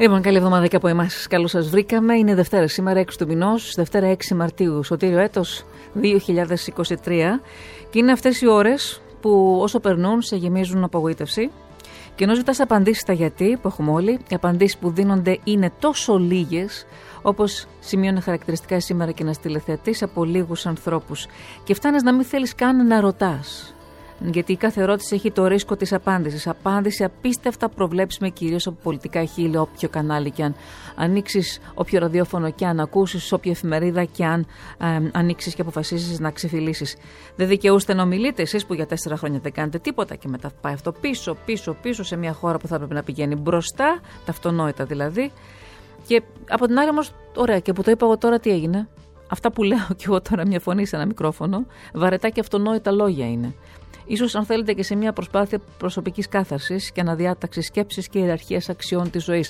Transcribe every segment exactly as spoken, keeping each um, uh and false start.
Λοιπόν, καλή εβδομάδα και από εμάς. Καλώς σας βρήκαμε. Είναι Δευτέρα σήμερα, έξι του μηνός, Δευτέρα έξι Μαρτίου, Σωτήριο έτος δύο χιλιάδες είκοσι τρία. Και είναι αυτές οι ώρες που όσο περνούν σε γεμίζουν απογοήτευση. Και ενώ ζητάς απαντήσεις στα γιατί που έχουμε όλοι, οι απαντήσεις που δίνονται είναι τόσο λίγες, όπως σημείωνε χαρακτηριστικά σήμερα και ένας τηλεθεατής από λίγους ανθρώπους. Και φτάνεις να μην θέλεις καν να ρωτάς. Γιατί κάθε ερώτηση έχει το ρίσκο της απάντησης. Απάντηση απίστευτα προβλέψιμη, κυρίως από πολιτικά χείλη, όποιο κανάλι και αν ανοίξεις, όποιο ραδιόφωνο και αν ακούσεις, όποια εφημερίδα και αν ε, ανοίξεις και αποφασίσεις να ξεφυλίσεις. Δεν δικαιούστε να ομιλείτε εσείς που για τέσσερα χρόνια δεν κάνετε τίποτα και μετά πάει αυτό πίσω, πίσω, πίσω σε μια χώρα που θα έπρεπε να πηγαίνει μπροστά, τα αυτονόητα δηλαδή. Και από την άλλη όμως, ωραία, και που το είπα εγώ τώρα, τι έγινε? Αυτά που λέω κι εγώ τώρα, μια φωνή σε ένα μικρόφωνο, βαρετά και αυτονόητα λόγια είναι. Ίσως αν θέλετε και σε μια προσπάθεια προσωπικής κάθαρσης και αναδιάταξης σκέψης και ιεραρχίας αξιών της ζωής.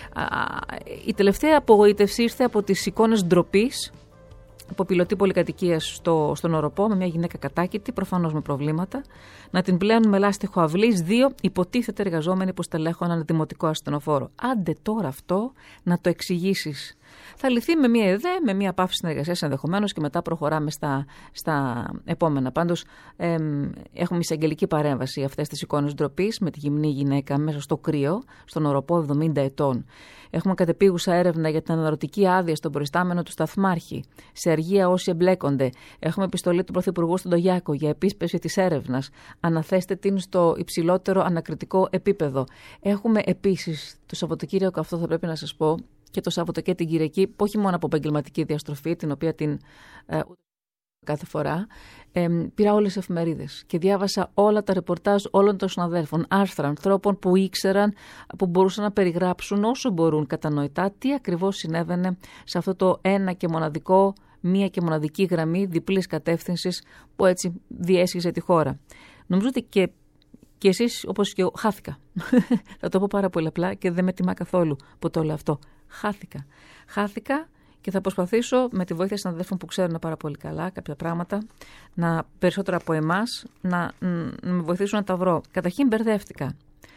Η τελευταία απογοήτευση ήρθε από τις εικόνες ντροπής από πιλωτή πολυκατοικίας στο, στον Οροπό με μια γυναίκα κατάκητη, προφανώς με προβλήματα, να την πλέουν με λάστιχο αυλής δύο υποτίθεται εργαζόμενοι που στελέχωναν δημοτικό ασθενοφόρο. Άντε τώρα αυτό να το εξηγήσεις. Θα λυθεί με μια ΕΔΕ, με μια πάυση συνεργασίας ενδεχομένως και μετά προχωράμε στα, στα επόμενα. Πάντως εμ, έχουμε εισαγγελική παρέμβαση αυτές τις εικόνες ντροπής με τη γυμνή γυναίκα μέσα στο κρύο, στον Οροπό εβδομήντα ετών. Έχουμε κατεπίγουσα έρευνα για την αναρωτική άδεια στον προϊστάμενο του Σταθμάρχη, σε αργία όσοι εμπλέκονται. Έχουμε επιστολή του Πρωθυπουργού στον Τογιάκο για επίσπευση της έρευνας. Αναθέστε την στο υψηλότερο ανακριτικό επίπεδο. Έχουμε επίσης το Σαββατοκύριακο, αυτό θα πρέπει να σας πω, και το Σάββατο και την Κυριακή, που όχι μόνο από επαγγελματική διαστροφή, την οποία την ε, κάθε φορά, ε, πήρα όλες τις εφημερίδες και διάβασα όλα τα ρεπορτάζ όλων των συναδέλφων, άρθρα ανθρώπων που ήξεραν, που μπορούσαν να περιγράψουν όσο μπορούν κατανοητά τι ακριβώς συνέβαινε σε αυτό το ένα και μοναδικό, μία και μοναδική γραμμή διπλής κατεύθυνσης που έτσι διέσχιζε τη χώρα. Νομίζω ότι και Και εσείς, όπως και εγώ, χάθηκα. Θα το πω πάρα πολύ απλά και δεν με τιμά καθόλου που το λέω αυτό. Χάθηκα. Χάθηκα και θα προσπαθήσω με τη βοήθεια συναδέλφων που ξέρουν πάρα πολύ καλά κάποια πράγματα, να, περισσότερα από εμάς, να, να με βοηθήσουν να τα βρω. Καταρχήν μπερδεύτηκα.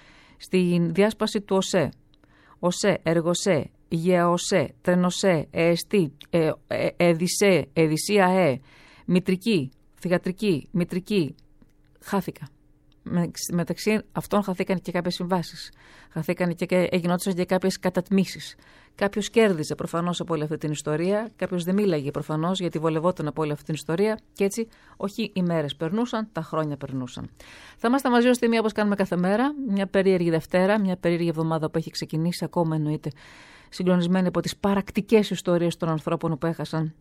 Στην διάσπαση του ΟΣΕ, ΟΣΕ, Εργοσέ, ΓΕΑΟΣΕ, Τρενοσέ, ΕΕΣΤΗ, ε, ε, ΕΔΙΣΕ, ΕΔΙΣΙΑ, ΕΕ, Μητρική, Θυγατρική, Μητρική, χάθηκα. Μεταξύ αυτών χαθήκαν και κάποιες συμβάσεις. Χαθήκαν και γινόντουσαν και κάποιες κατατμήσεις. Κάποιος κέρδιζε προφανώς από όλη αυτή την ιστορία, κάποιος δεν μίλαγε προφανώς γιατί βολευόταν από όλη αυτή την ιστορία και έτσι όχι οι μέρες περνούσαν, τα χρόνια περνούσαν. Θα είμαστε μαζί ως τιμή όπως κάνουμε κάθε μέρα. Μια περίεργη Δευτέρα, μια περίεργη εβδομάδα που έχει ξεκινήσει, ακόμα εννοείται συγκλονισμένη από τις παρακτικές ιστορίες των ανθρώπων που έχασαν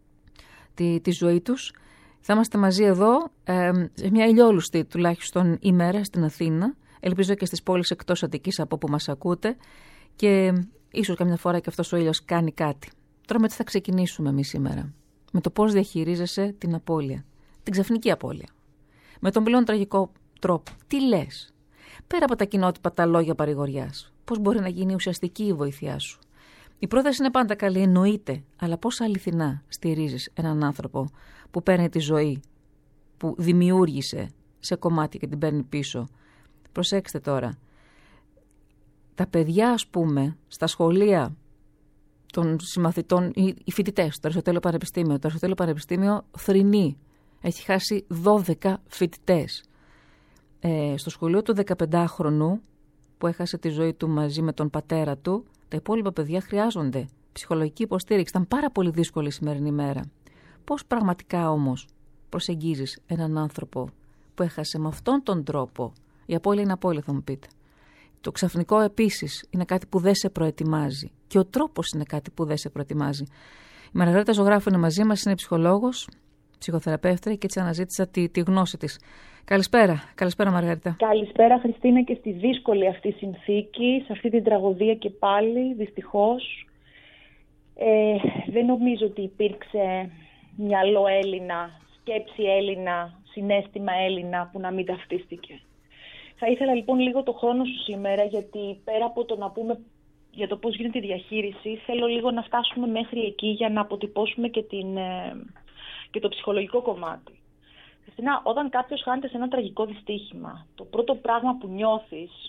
τη, τη ζωή τους. Θα είμαστε μαζί εδώ ε, σε μια ηλιόλουστη τουλάχιστον ημέρα στην Αθήνα. Ελπίζω και στις πόλεις εκτός Αττικής από όπου μας ακούτε. Και ίσως καμιά φορά και αυτός ο ήλιος κάνει κάτι. Τώρα με τι θα ξεκινήσουμε εμείς σήμερα? Με το πώς διαχειρίζεσαι την απώλεια. Την ξαφνική απώλεια. Με τον πλέον τραγικό τρόπο. Τι λες? Πέρα από τα κοινότυπα τα λόγια παρηγοριάς. Πώς μπορεί να γίνει ουσιαστική η βοήθειά σου? Η πρόθεση είναι πάντα καλή, εννοείται, αλλά πώς αληθινά στηρίζεις έναν άνθρωπο που παίρνει τη ζωή, που δημιούργησε σε κομμάτια και την παίρνει πίσω? Προσέξτε τώρα, τα παιδιά ας πούμε, στα σχολεία των συμμαθητών, οι φοιτητές, το Αριστοτέλειο Πανεπιστήμιο, το Αριστοτέλειο Πανεπιστήμιο θρηνεί, έχει χάσει δώδεκα φοιτητές. Ε, στο σχολείο του δεκαπεντάχρονου που έχασε τη ζωή του μαζί με τον πατέρα του, τα υπόλοιπα παιδιά χρειάζονται ψυχολογική υποστήριξη. Ήταν πάρα πολύ δύσκολη η σημερινή μέρα. Πώς πραγματικά όμως προσεγγίζεις έναν άνθρωπο που έχασε με αυτόν τον τρόπο? Η απώλεια είναι απώλεια, θα μου πείτε. Το ξαφνικό επίσης είναι κάτι που δεν σε προετοιμάζει. Και ο τρόπος είναι κάτι που δεν σε προετοιμάζει. Η Μαργαρίτα Ζωγράφου είναι μαζί μας, είναι ψυχολόγος, ψυχοθεραπεύτρια και έτσι αναζήτησα τη, τη γνώση της. Καλησπέρα. Καλησπέρα, Μαργαρίτα. Καλησπέρα, Χριστίνα, και στη δύσκολη αυτή συνθήκη, σε αυτή την τραγωδία και πάλι, δυστυχώς. Ε, δεν νομίζω ότι υπήρξε μυαλό Έλληνα, σκέψη Έλληνα, συναίσθημα Έλληνα που να μην ταυτίστηκε. Θα ήθελα λοιπόν λίγο το χρόνο σου σήμερα, γιατί πέρα από το να πούμε για το πώς γίνεται η διαχείριση, θέλω λίγο να φτάσουμε μέχρι εκεί για να αποτυπώσουμε και, την, και το ψυχολογικό κομμάτι. Χριστίνα, όταν κάποιος χάνεται σε ένα τραγικό δυστύχημα, το πρώτο πράγμα που νιώθεις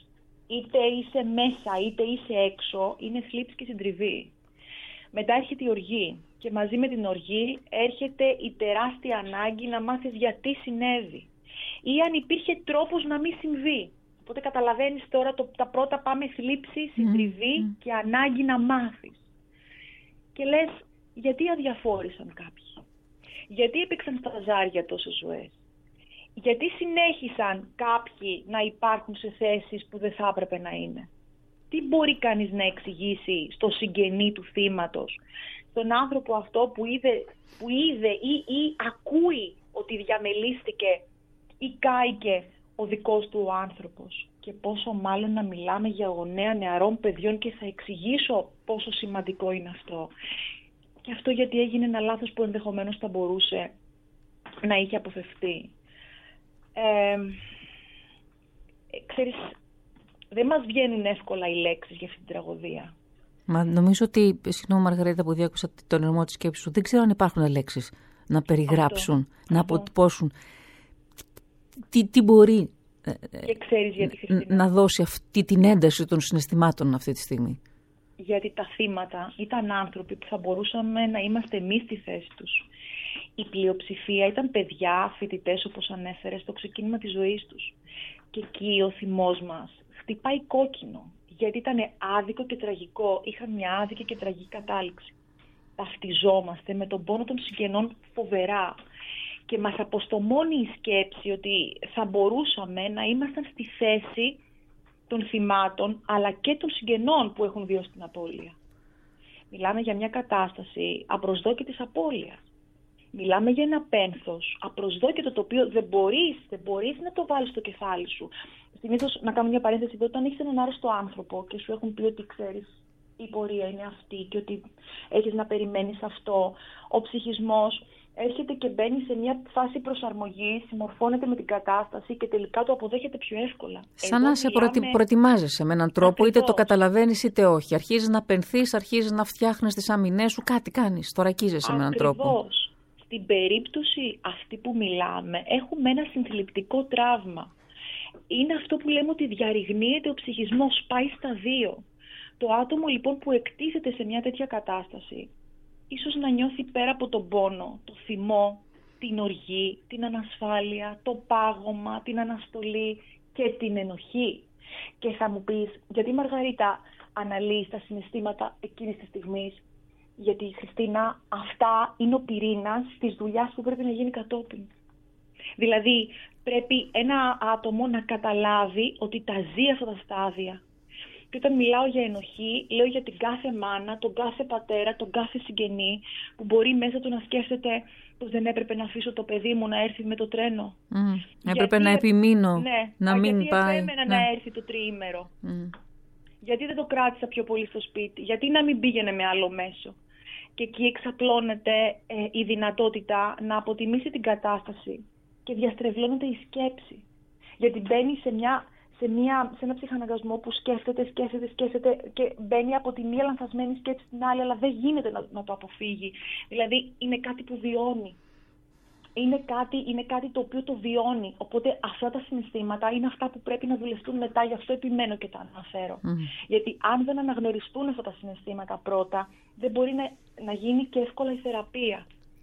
είτε είσαι μέσα είτε είσαι έξω, είναι θλίψη και συντριβή. Μετά έρχεται η οργή και μαζί με την οργή έρχεται η τεράστια ανάγκη να μάθεις γιατί συνέβη ή αν υπήρχε τρόπος να μην συμβεί. Οπότε καταλαβαίνεις τώρα το, τα πρώτα πάμε θλίψη, συντριβή mm. και ανάγκη να μάθεις. Και λες, γιατί αδιαφόρησαν κάποιοι, γιατί έπαιξαν στα ζάρια τόσες ζωές, γιατί συνέχισαν κάποιοι να υπάρχουν σε θέσεις που δεν θα έπρεπε να είναι. Τι μπορεί κανείς να εξηγήσει στο συγγενή του θύματος, στον άνθρωπο αυτό που είδε, που είδε ή, ή ακούει ότι διαμελίστηκε ή κάηκε ο δικός του ο άνθρωπος. Και πόσο μάλλον να μιλάμε για γονέα νεαρών παιδιών και θα εξηγήσω πόσο σημαντικό είναι αυτό. Και αυτό γιατί έγινε ένα λάθος που ενδεχομένως θα μπορούσε να είχε αποφευθεί. Ε, ξέρεις, δεν μας βγαίνουν εύκολα οι λέξεις για αυτή την τραγωδία. Μα νομίζω ότι, συγγνώμη Μαργαρίτα που διάκουσα τον ερμό της σκέψης σου, δεν ξέρω αν υπάρχουν λέξεις να περιγράψουν, αυτό, να αυτό. αποτυπώσουν τι, τι μπορεί και ξέρεις γιατί, Χριστίνα, να δώσει αυτή την ένταση των συναισθημάτων αυτή τη στιγμή. Γιατί τα θύματα ήταν άνθρωποι που θα μπορούσαμε να είμαστε εμείς στη θέση τους. Η πλειοψηφία ήταν παιδιά, φοιτητές όπως ανέφερες, στο ξεκίνημα της ζωής τους. Και εκεί ο θυμός μας χτυπάει κόκκινο, γιατί ήταν άδικο και τραγικό, είχαν μια άδικη και τραγική κατάληξη. Ταυτιζόμαστε με τον πόνο των συγγενών φοβερά και μας αποστομώνει η σκέψη ότι θα μπορούσαμε να ήμασταν στη θέση των θυμάτων αλλά και των συγγενών που έχουν βιώσει την απώλεια. Μιλάμε για μια κατάσταση απροσδόκητης απώλειας. Μιλάμε για ένα πένθος απροσδόκητο το οποίο δεν μπορείς, δεν μπορείς να το βάλεις στο κεφάλι σου. Συνήθως, να κάνω μια παρένθεση εδώ, όταν έχεις έναν άρρωστο άνθρωπο και σου έχουν πει ότι ξέρεις η πορεία είναι αυτή και ότι έχεις να περιμένεις αυτό, ο ψυχισμός έρχεται και μπαίνει σε μια φάση προσαρμογής, συμμορφώνεται με την κατάσταση και τελικά το αποδέχεται πιο εύκολα. Σαν να σε μιλάμε... προετοι... προετοιμάζεσαι με έναν τρόπο, ακριβώς, είτε το καταλαβαίνεις είτε όχι. Αρχίζεις να πενθείς, αρχίζεις να φτιάχνεις τις αμυνές σου, κάτι κάνεις, θωρακίζεσαι με έναν τρόπο. Ακριβώς. Στην περίπτωση αυτή που μιλάμε, έχουμε ένα συνθλιπτικό τραύμα. Είναι αυτό που λέμε ότι διαρριγνύεται ο ψυχισμός, πάει στα δύο. Το άτομο λοιπόν που εκτίθεται σε μια τέτοια κατάσταση, ίσως να νιώθει πέρα από τον πόνο, το θυμό, την οργή, την ανασφάλεια, το πάγωμα, την αναστολή και την ενοχή. Και θα μου πεις, γιατί Μαργαρίτα αναλύεις τα συναισθήματα εκείνης της στιγμής? Γιατί, Χριστίνα, αυτά είναι ο πυρήνας της δουλειάς που πρέπει να γίνει κατόπιν. Δηλαδή, πρέπει ένα άτομο να καταλάβει ότι τα ζει αυτά τα στάδια. Και όταν μιλάω για ενοχή, λέω για την κάθε μάνα, τον κάθε πατέρα, τον κάθε συγγενή, που μπορεί μέσα του να σκέφτεται πως δεν έπρεπε να αφήσω το παιδί μου να έρθει με το τρένο. Mm. Έπρεπε να επιμείνω, ναι, να α, μην γιατί πάει. Γιατί επέμενα ναι. να έρθει το τριήμερο. Mm. Γιατί δεν το κράτησα πιο πολύ στο σπίτι. Γιατί να μην πήγαινε με άλλο μέσο. Και εκεί εξαπλώνεται ε, η δυνατότητα να αποτιμήσει την κατάσταση και διαστρεβλώνεται η σκέψη. Γιατί μπαίνει σε, μια, σε, μια, σε ένα ψυχαναγκασμό που σκέφτεται, σκέφτεται, σκέφτεται και μπαίνει από τη μία λανθασμένη σκέψη στην άλλη, αλλά δεν γίνεται να, να το αποφύγει. Δηλαδή είναι κάτι που βιώνει. Είναι κάτι, είναι κάτι το οποίο το βιώνει. Οπότε αυτά τα συναισθήματα είναι αυτά που πρέπει να δουλευτούν μετά. Γι' αυτό επιμένω και τα αναφέρω. Mm. Γιατί αν δεν αναγνωριστούν αυτά τα συναισθήματα πρώτα, δεν μπορεί να, να γίνει και εύκολα η θεραπεία.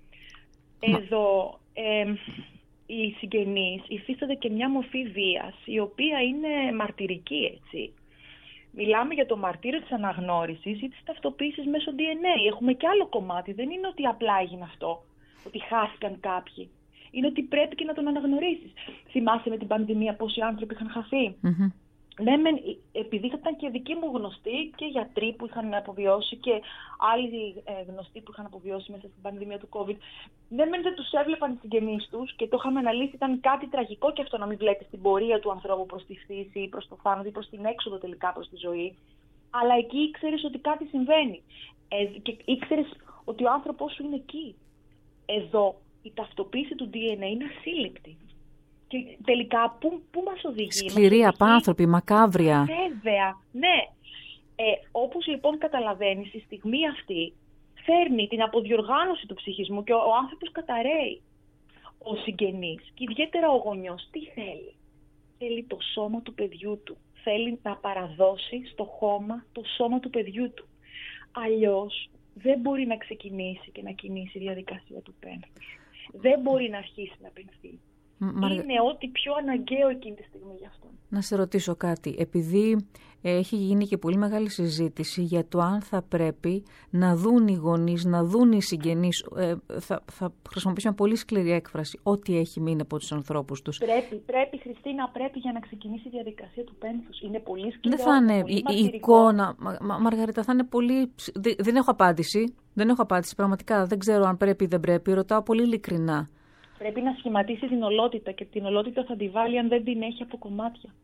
Mm. Εδώ ε, οι συγγενείς υφίστανται και μια μορφή βίας, η οποία είναι μαρτυρική, έτσι. Μιλάμε για το μαρτύριο της αναγνώρισης ή της ταυτοποίησης μέσω ντι εν έι. Έχουμε και άλλο κομμάτι. Δεν είναι ότι απλά έγινε αυτό, ότι χάθηκαν κάποιοι. Είναι ότι πρέπει και να τον αναγνωρίσεις. Θυμάσαι με την πανδημία πόσοι άνθρωποι είχαν χαθεί. Mm-hmm. Ναι, μεν, επειδή ήταν και δικοί μου γνωστοί και γιατροί που είχαν αποβιώσει και άλλοι ε, γνωστοί που είχαν αποβιώσει μέσα στην πανδημία του COVID. Ναι, μεν δεν τους έβλεπαν οι συγγενείς τους και το είχαμε αναλύσει. Ήταν κάτι τραγικό και αυτό να μην βλέπεις την πορεία του ανθρώπου προς τη φύση ή προς το θάνατο ή προς την έξοδο τελικά προς τη ζωή. Αλλά εκεί ήξερες ότι κάτι συμβαίνει. Ε, και ήξερες ότι ο άνθρωπός σου είναι εκεί. Εδώ η ταυτοποίηση του ντι εν έι είναι ασύλληπτη. Και τελικά πού, πού μας οδηγεί? Σκληρή, απάνθρωπη, μακάβρια. Βέβαια, ναι. Ε, όπως λοιπόν καταλαβαίνεις, η στιγμή αυτή φέρνει την αποδιοργάνωση του ψυχισμού και ο, ο άνθρωπος καταραίει. Ο συγγενής και ιδιαίτερα ο γονιός τι θέλει? θέλει το σώμα του παιδιού του. Θέλει να παραδώσει στο χώμα το σώμα του παιδιού του. Αλλιώς δεν μπορεί να ξεκινήσει και να κινήσει η διαδικασία του πένθους. Δεν μπορεί να αρχίσει να πενθεί. Μαργα... Είναι ό,τι πιο αναγκαίο εκείνη τη στιγμή για αυτόν. Να σε ρωτήσω κάτι. Επειδή έχει γίνει και πολύ μεγάλη συζήτηση για το αν θα πρέπει να δουν οι γονείς, να δουν οι συγγενείς, ε, θα, θα χρησιμοποιήσω μια πολύ σκληρή έκφραση, ό,τι έχει μείνει από τους ανθρώπους τους. Πρέπει, πρέπει Χριστίνα, πρέπει για να ξεκινήσει η διαδικασία του πένθους. Είναι πολύ σκληρό. Δεν θα είναι η, η εικόνα, Μα, Μα, Μαργαρίτα, θα είναι πολύ... Δεν, δεν έχω απάντηση, δεν έχω απάντηση, πραγματικά δεν ξέρω αν πρέπει ή δεν πρέπει, ρωτάω πολύ ειλικρινά. Πρέπει να σχηματίσει την ολότητα και την ολότητα θα τη βάλει αν δεν την έχει από κομμάτια.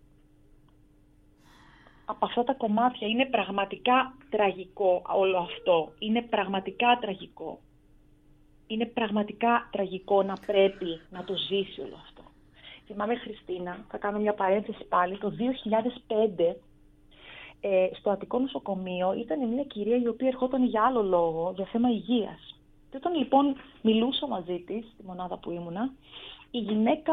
Από αυτά τα κομμάτια είναι πραγματικά τραγικό όλο αυτό. Είναι πραγματικά τραγικό. Είναι πραγματικά τραγικό να πρέπει να το ζήσει όλο αυτό. Θυμάμαι, Χριστίνα, θα κάνω μια παρένθεση πάλι, το δύο χιλιάδες πέντε ε, στο Αττικό νοσοκομείο ήταν μια κυρία η οποία ερχόταν για άλλο λόγο, για θέμα υγείας. Και όταν λοιπόν μιλούσα μαζί της, στη μονάδα που ήμουνα, η γυναίκα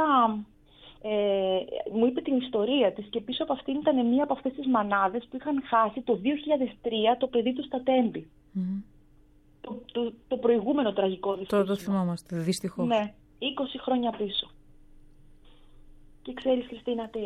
ε, μου είπε την ιστορία της και πίσω από αυτήν ήταν μία από αυτές τις μανάδες που είχαν χάσει το δύο χιλιάδες τρία το παιδί του στα Τέμπη. Mm-hmm. Το, το, το προηγούμενο τραγικό δυστύχημα. Τώρα το θυμόμαστε, δυστυχώς. Ναι, είκοσι χρόνια πίσω. Και ξέρεις, Χριστίνα, τι,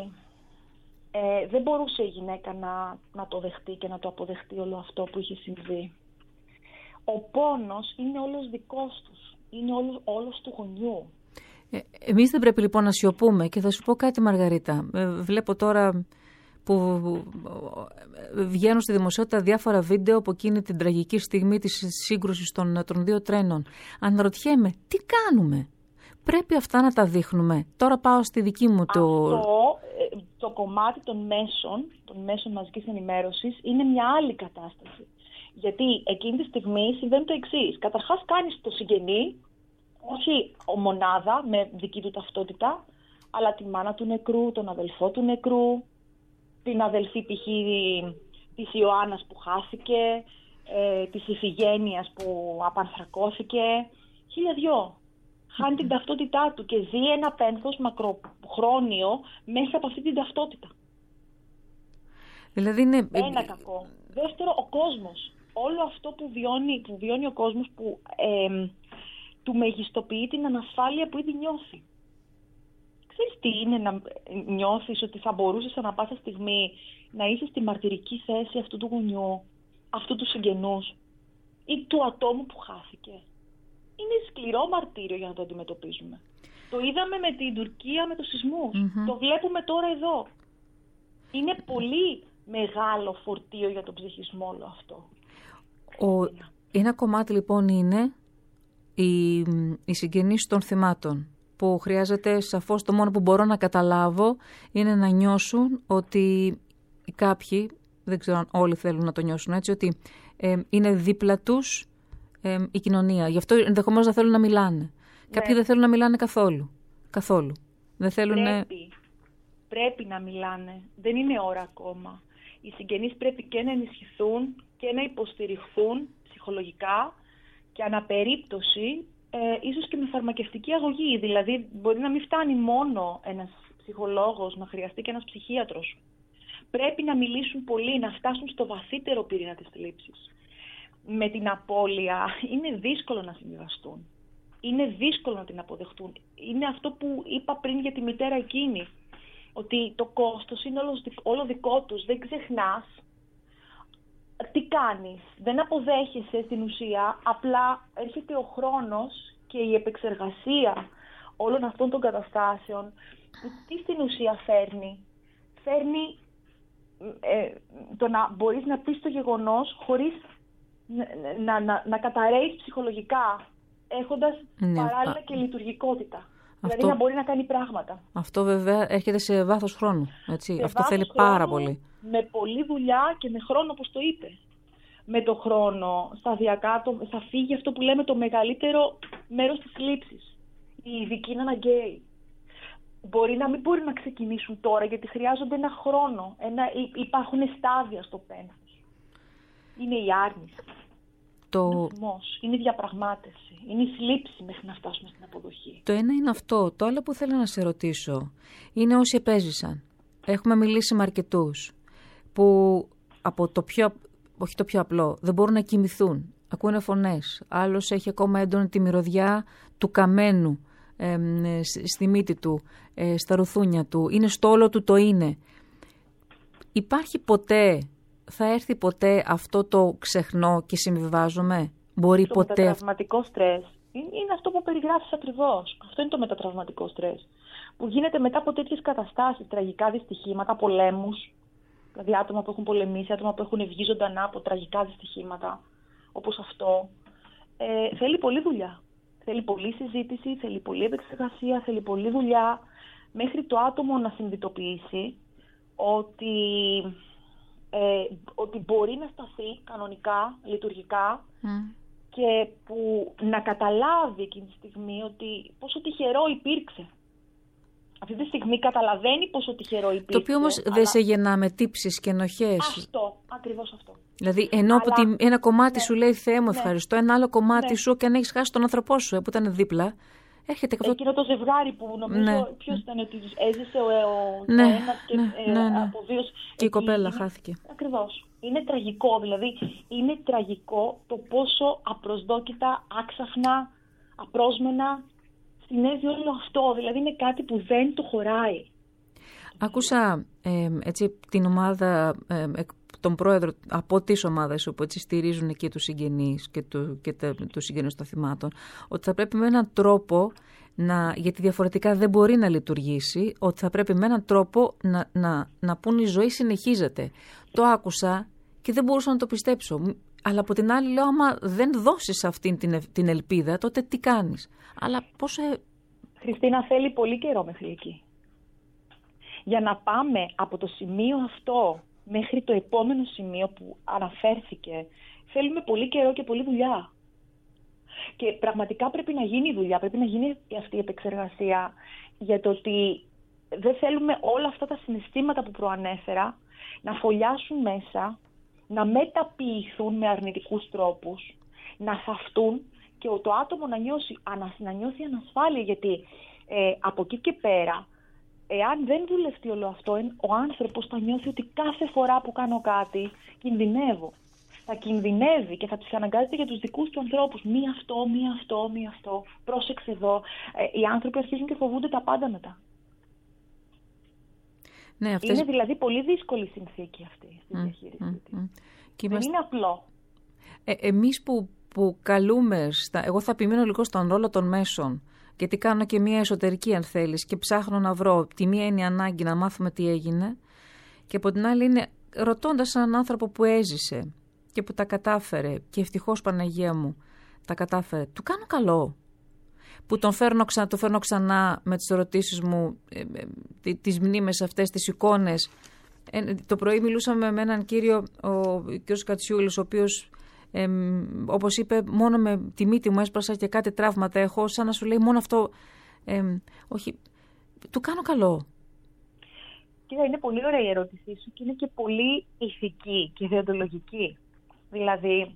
ε, δεν μπορούσε η γυναίκα να, να το δεχτεί και να το αποδεχτεί όλο αυτό που είχε συμβεί. Ο πόνος είναι όλος δικός τους, είναι όλος, όλος του γονιού. Ε, εμείς δεν πρέπει λοιπόν να σιωπούμε και θα σου πω κάτι, Μαργαρίτα. Ε, βλέπω τώρα που βγαίνουν στη δημοσιότητα διάφορα βίντεο από εκείνη την τραγική στιγμή της σύγκρουσης των, των δύο τρένων. Αναρωτιέμαι, τι κάνουμε? Πρέπει αυτά να τα δείχνουμε? Τώρα πάω στη δική μου το... Αυτό, το κομμάτι των μέσων, των μέσων μαζικής ενημέρωσης, είναι μια άλλη κατάσταση. Γιατί εκείνη τη στιγμή συμβαίνει το εξής. Καταρχάς κάνεις το συγγενή, όχι μονάδα με δική του ταυτότητα, αλλά τη μάνα του νεκρού, τον αδελφό του νεκρού, την αδελφή π.χ. της Ιωάννας που χάθηκε, ε, της Ιφηγένειας που απανθρακώθηκε, χίλια δυο. Χάνει την ταυτότητά του και ζει ένα πένθος μακροχρόνιο μέσα από αυτή την ταυτότητα. Δηλαδή είναι... Ένα κακό. Δεύτερο, ο κόσμος. Όλο αυτό που βιώνει, που βιώνει ο κόσμος που ε, του μεγιστοποιεί την ανασφάλεια που ήδη νιώθει. Ξέρεις τι είναι να νιώθεις ότι θα μπορούσες ανά πάσα στιγμή να είσαι στη μαρτυρική θέση αυτού του γονιού, αυτού του συγγενούς ή του ατόμου που χάθηκε? Είναι σκληρό μαρτύριο για να το αντιμετωπίζουμε. Το είδαμε με την Τουρκία με τους σεισμούς. Mm-hmm. Το βλέπουμε τώρα εδώ. Είναι πολύ μεγάλο φορτίο για τον ψυχισμό όλο αυτό. Ο, ένα κομμάτι λοιπόν είναι οι, οι συγγενείς των θυμάτων, που χρειάζεται σαφώς, το μόνο που μπορώ να καταλάβω είναι να νιώσουν ότι κάποιοι, δεν ξέρω αν όλοι θέλουν να το νιώσουν έτσι, ότι ε, είναι δίπλα τους ε, η κοινωνία. Γι' αυτό ενδεχομένως δεν θέλουν να μιλάνε. Ναι. Κάποιοι δεν θέλουν να μιλάνε καθόλου. Καθόλου. Δεν θέλουν... Πρέπει. Πρέπει να μιλάνε. Δεν είναι ώρα ακόμα. Οι συγγενείς πρέπει και να ενισχυθούν και να υποστηριχθούν ψυχολογικά και αναπερίπτωση ε, ίσως και με φαρμακευτική αγωγή. Δηλαδή μπορεί να μην φτάνει μόνο ένας ψυχολόγος, να χρειαστεί και ένας ψυχίατρος. Πρέπει να μιλήσουν πολύ, να φτάσουν στο βαθύτερο πυρήνα της θλίψης. Με την απώλεια είναι δύσκολο να συμβιβαστούν. Είναι δύσκολο να την αποδεχτούν. Είναι αυτό που είπα πριν για τη μητέρα εκείνη. Ότι το κόστος είναι όλο, όλο δικό τους. Δεν ξεχνάς τι κάνεις. Δεν αποδέχεσαι στην ουσία. Απλά έρχεται ο χρόνος και η επεξεργασία όλων αυτών των καταστάσεων. Τι στην ουσία φέρνει? Φέρνει ε, το να μπορείς να πεις το γεγονός χωρίς να, να, να, να καταρρέεις ψυχολογικά, έχοντας ναι, παράλληλα α... και λειτουργικότητα. Αυτό, δηλαδή να μπορεί να κάνει πράγματα. Αυτό βέβαια έρχεται σε βάθος χρόνου. Έτσι. Αυτό βάθος θέλει χρόνου, πάρα πολύ. Με πολλή δουλειά και με χρόνο, όπως το είπε. Με το χρόνο σταδιακά το, θα φύγει αυτό που λέμε το μεγαλύτερο μέρος της λήψης. Οι ειδικοί είναι αναγκαίοι. Μπορεί να μην μπορεί να ξεκινήσουν τώρα γιατί χρειάζονται ένα χρόνο. Ένα, υπάρχουν στάδια στο πένθος. Είναι η άρνηση. Το... Είναι ο θυμός, είναι η διαπραγμάτευση, είναι η θλίψη μέχρι να φτάσουμε στην αποδοχή. Το ένα είναι αυτό. Το άλλο που θέλω να σε ρωτήσω είναι όσοι επέζησαν. Έχουμε μιλήσει με αρκετούς που από το πιο, όχι το πιο απλό, δεν μπορούν να κοιμηθούν. Ακούνε φωνές. Άλλος έχει ακόμα έντονη τη μυρωδιά του καμένου ε, στη μύτη του, ε, στα ρουθούνια του. Είναι στο όλο του το είναι. Υπάρχει ποτέ, θα έρθει ποτέ αυτό το ξεχνώ και συμβιβάζομαι? Μπορεί το ποτέ... Το μετατραυματικό στρες είναι αυτό που περιγράφεις ακριβώς. Αυτό είναι το μετατραυματικό στρες. Που γίνεται μετά από τέτοιες καταστάσεις, τραγικά δυστυχήματα, πολέμους. Δηλαδή άτομα που έχουν πολεμήσει, άτομα που έχουν βγει ζωντανά από τραγικά δυστυχήματα, όπως αυτό. Ε, θέλει πολλή δουλειά. Θέλει πολλή συζήτηση, θέλει πολλή επεξεργασία, θέλει πολλή δουλειά, μέχρι το άτομο να συνειδητοποιήσει ότι, ε, ότι μπορεί να σταθεί κανονικά, λειτουργικά mm. και που να καταλάβει εκείνη τη στιγμή ότι πόσο τυχερό υπήρξε. Αυτή τη στιγμή καταλαβαίνει πόσο τυχερό υπήρξε. Το οποίο όμως αλλά... δεν σε γεννά με τύψεις και ενοχές. Αυτό, ακριβώς αυτό. Δηλαδή, ενώ αλλά... από τη... ένα κομμάτι ναι. σου λέει Θεέ μου ευχαριστώ, ναι. ένα άλλο κομμάτι ναι. σου και αν έχεις χάσει τον άνθρωπό σου που ήταν δίπλα. Έρχεται αυτό... Εκείνο το ζευγάρι που νομίζω ναι. ποιος ήταν ότι έζησε ο, ο, ναι. ο ένας και ναι. ε, ναι. ναι. αποβίωσε. Και η κοπέλα είναι... χάθηκε. Ακριβώς. Είναι τραγικό, δηλαδή είναι τραγικό το πόσο απροσδόκητα, άξαφνα, απρόσμενα συνέβη όλο αυτό. Δηλαδή είναι κάτι που δεν το χωράει. Άκουσα ε, έτσι την ομάδα, ε, τον πρόεδρο από τις ομάδες που έτσι στηρίζουν και τους συγγενείς και, του, και τα, τους συγγενείς των θυμάτων, ότι θα πρέπει με έναν τρόπο, να, γιατί διαφορετικά δεν μπορεί να λειτουργήσει, ότι θα πρέπει με έναν τρόπο να, να, να πούν η ζωή συνεχίζεται. Το άκουσα και δεν μπορούσα να το πιστέψω. Αλλά από την άλλη λέω, άμα δεν δώσεις αυτήν την, την ελπίδα, τότε τι κάνεις? Αλλά πώς... Ε... Χριστίνα, θέλει πολύ καιρό μέχρι εκεί. Για να πάμε από το σημείο αυτό μέχρι το επόμενο σημείο που αναφέρθηκε, θέλουμε πολύ καιρό και πολλή δουλειά. Και πραγματικά πρέπει να γίνει η δουλειά, πρέπει να γίνει αυτή η επεξεργασία για το ότι δεν θέλουμε όλα αυτά τα συναισθήματα που προανέφερα να φωλιάσουν μέσα, να μεταποιηθούν με αρνητικούς τρόπους, να θαυτούν και το άτομο να νιώσει, να νιώσει ανασφάλεια, γιατί ε, από εκεί και πέρα, εάν δεν δουλευτεί όλο αυτό, ο άνθρωπος θα νιώθει ότι κάθε φορά που κάνω κάτι κινδυνεύω. Θα κινδυνεύει και θα ψυχαναγκάζεται για τους δικούς του ανθρώπους. Μη αυτό, μη αυτό, μη αυτό. Πρόσεξε εδώ. Ε, οι άνθρωποι αρχίζουν και φοβούνται τα πάντα μετά. Ναι, αυτές... Είναι δηλαδή πολύ δύσκολη συνθήκη αυτή στη διαχείριση. Mm, mm, mm. Δεν είμαστε... είναι απλό. Ε, εμείς που, που καλούμε, στα... εγώ θα επιμείνω λίγο στον ρόλο των μέσων, γιατί κάνω και μια εσωτερική αν θέλεις και ψάχνω να βρω, τη μία είναι η ανάγκη να μάθουμε τι έγινε και από την άλλη είναι ρωτώντας έναν άνθρωπο που έζησε και που τα κατάφερε και ευτυχώς Παναγία μου τα κατάφερε, του κάνω καλό. Που τον φέρνω, ξα... το φέρνω ξανά με τις ερωτήσεις μου, ε, ε, τις μνήμες αυτές, τις εικόνες. Ε, το πρωί μιλούσαμε με έναν κύριο, ο κ. Κατσιούλης, ο οποίος, ε, όπως είπε, μόνο με τη μύτη μου έσπρασα και κάτι τραύματα έχω, σαν να σου λέει μόνο αυτό, ε, όχι, του κάνω καλό. Κοίτα, είναι πολύ ωραία η ερώτησή σου και είναι και πολύ ηθική και ιδεοντολογική. Δηλαδή,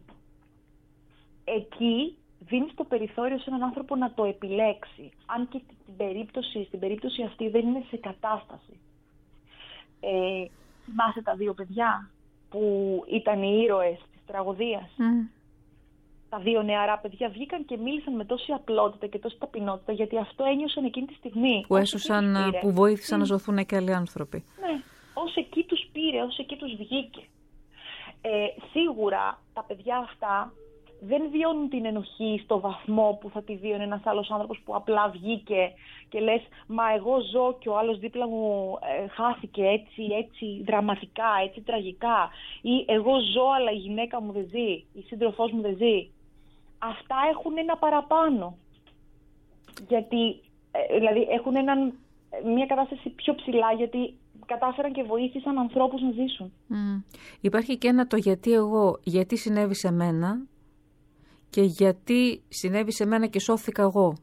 εκεί δίνεις το περιθώριο σε έναν άνθρωπο να το επιλέξει. Αν και την περίπτωση, στην περίπτωση αυτή δεν είναι σε κατάσταση. Ε, θυμάσαι τα δύο παιδιά που ήταν οι ήρωες της τραγωδίας. Mm. Τα δύο νεαρά παιδιά βγήκαν και μίλησαν με τόση απλότητα και τόση ταπεινότητα, γιατί αυτό ένιωσαν εκείνη τη στιγμή. Που έσωσαν, που βοήθησαν mm. να ζωθούν και άλλοι άνθρωποι. Ναι, ως εκεί τους πήρε, ως εκεί τους βγήκε. Ε, σίγουρα τα παιδιά αυτά δεν βιώνουν την ενοχή στο βαθμό που θα τη βίωνε ένας άλλος άνθρωπος που απλά βγήκε και λες «Μα εγώ ζω και ο άλλος δίπλα μου ε, χάθηκε έτσι, έτσι δραματικά, έτσι τραγικά» ή «Εγώ ζω αλλά η γυναίκα μου δεν ζει, η σύντροφός μου δεν ζει». Αυτά έχουν ένα παραπάνω. Γιατί ε, δηλαδή έχουν έναν, μια κατάσταση πιο ψηλά, γιατί κατάφεραν και βοήθησαν ανθρώπους να ζήσουν. Mm. Υπάρχει και ένα το γιατί εγώ, γιατί συνέβη σε μένα και γιατί συνέβη σε μένα και σώθηκα εγώ.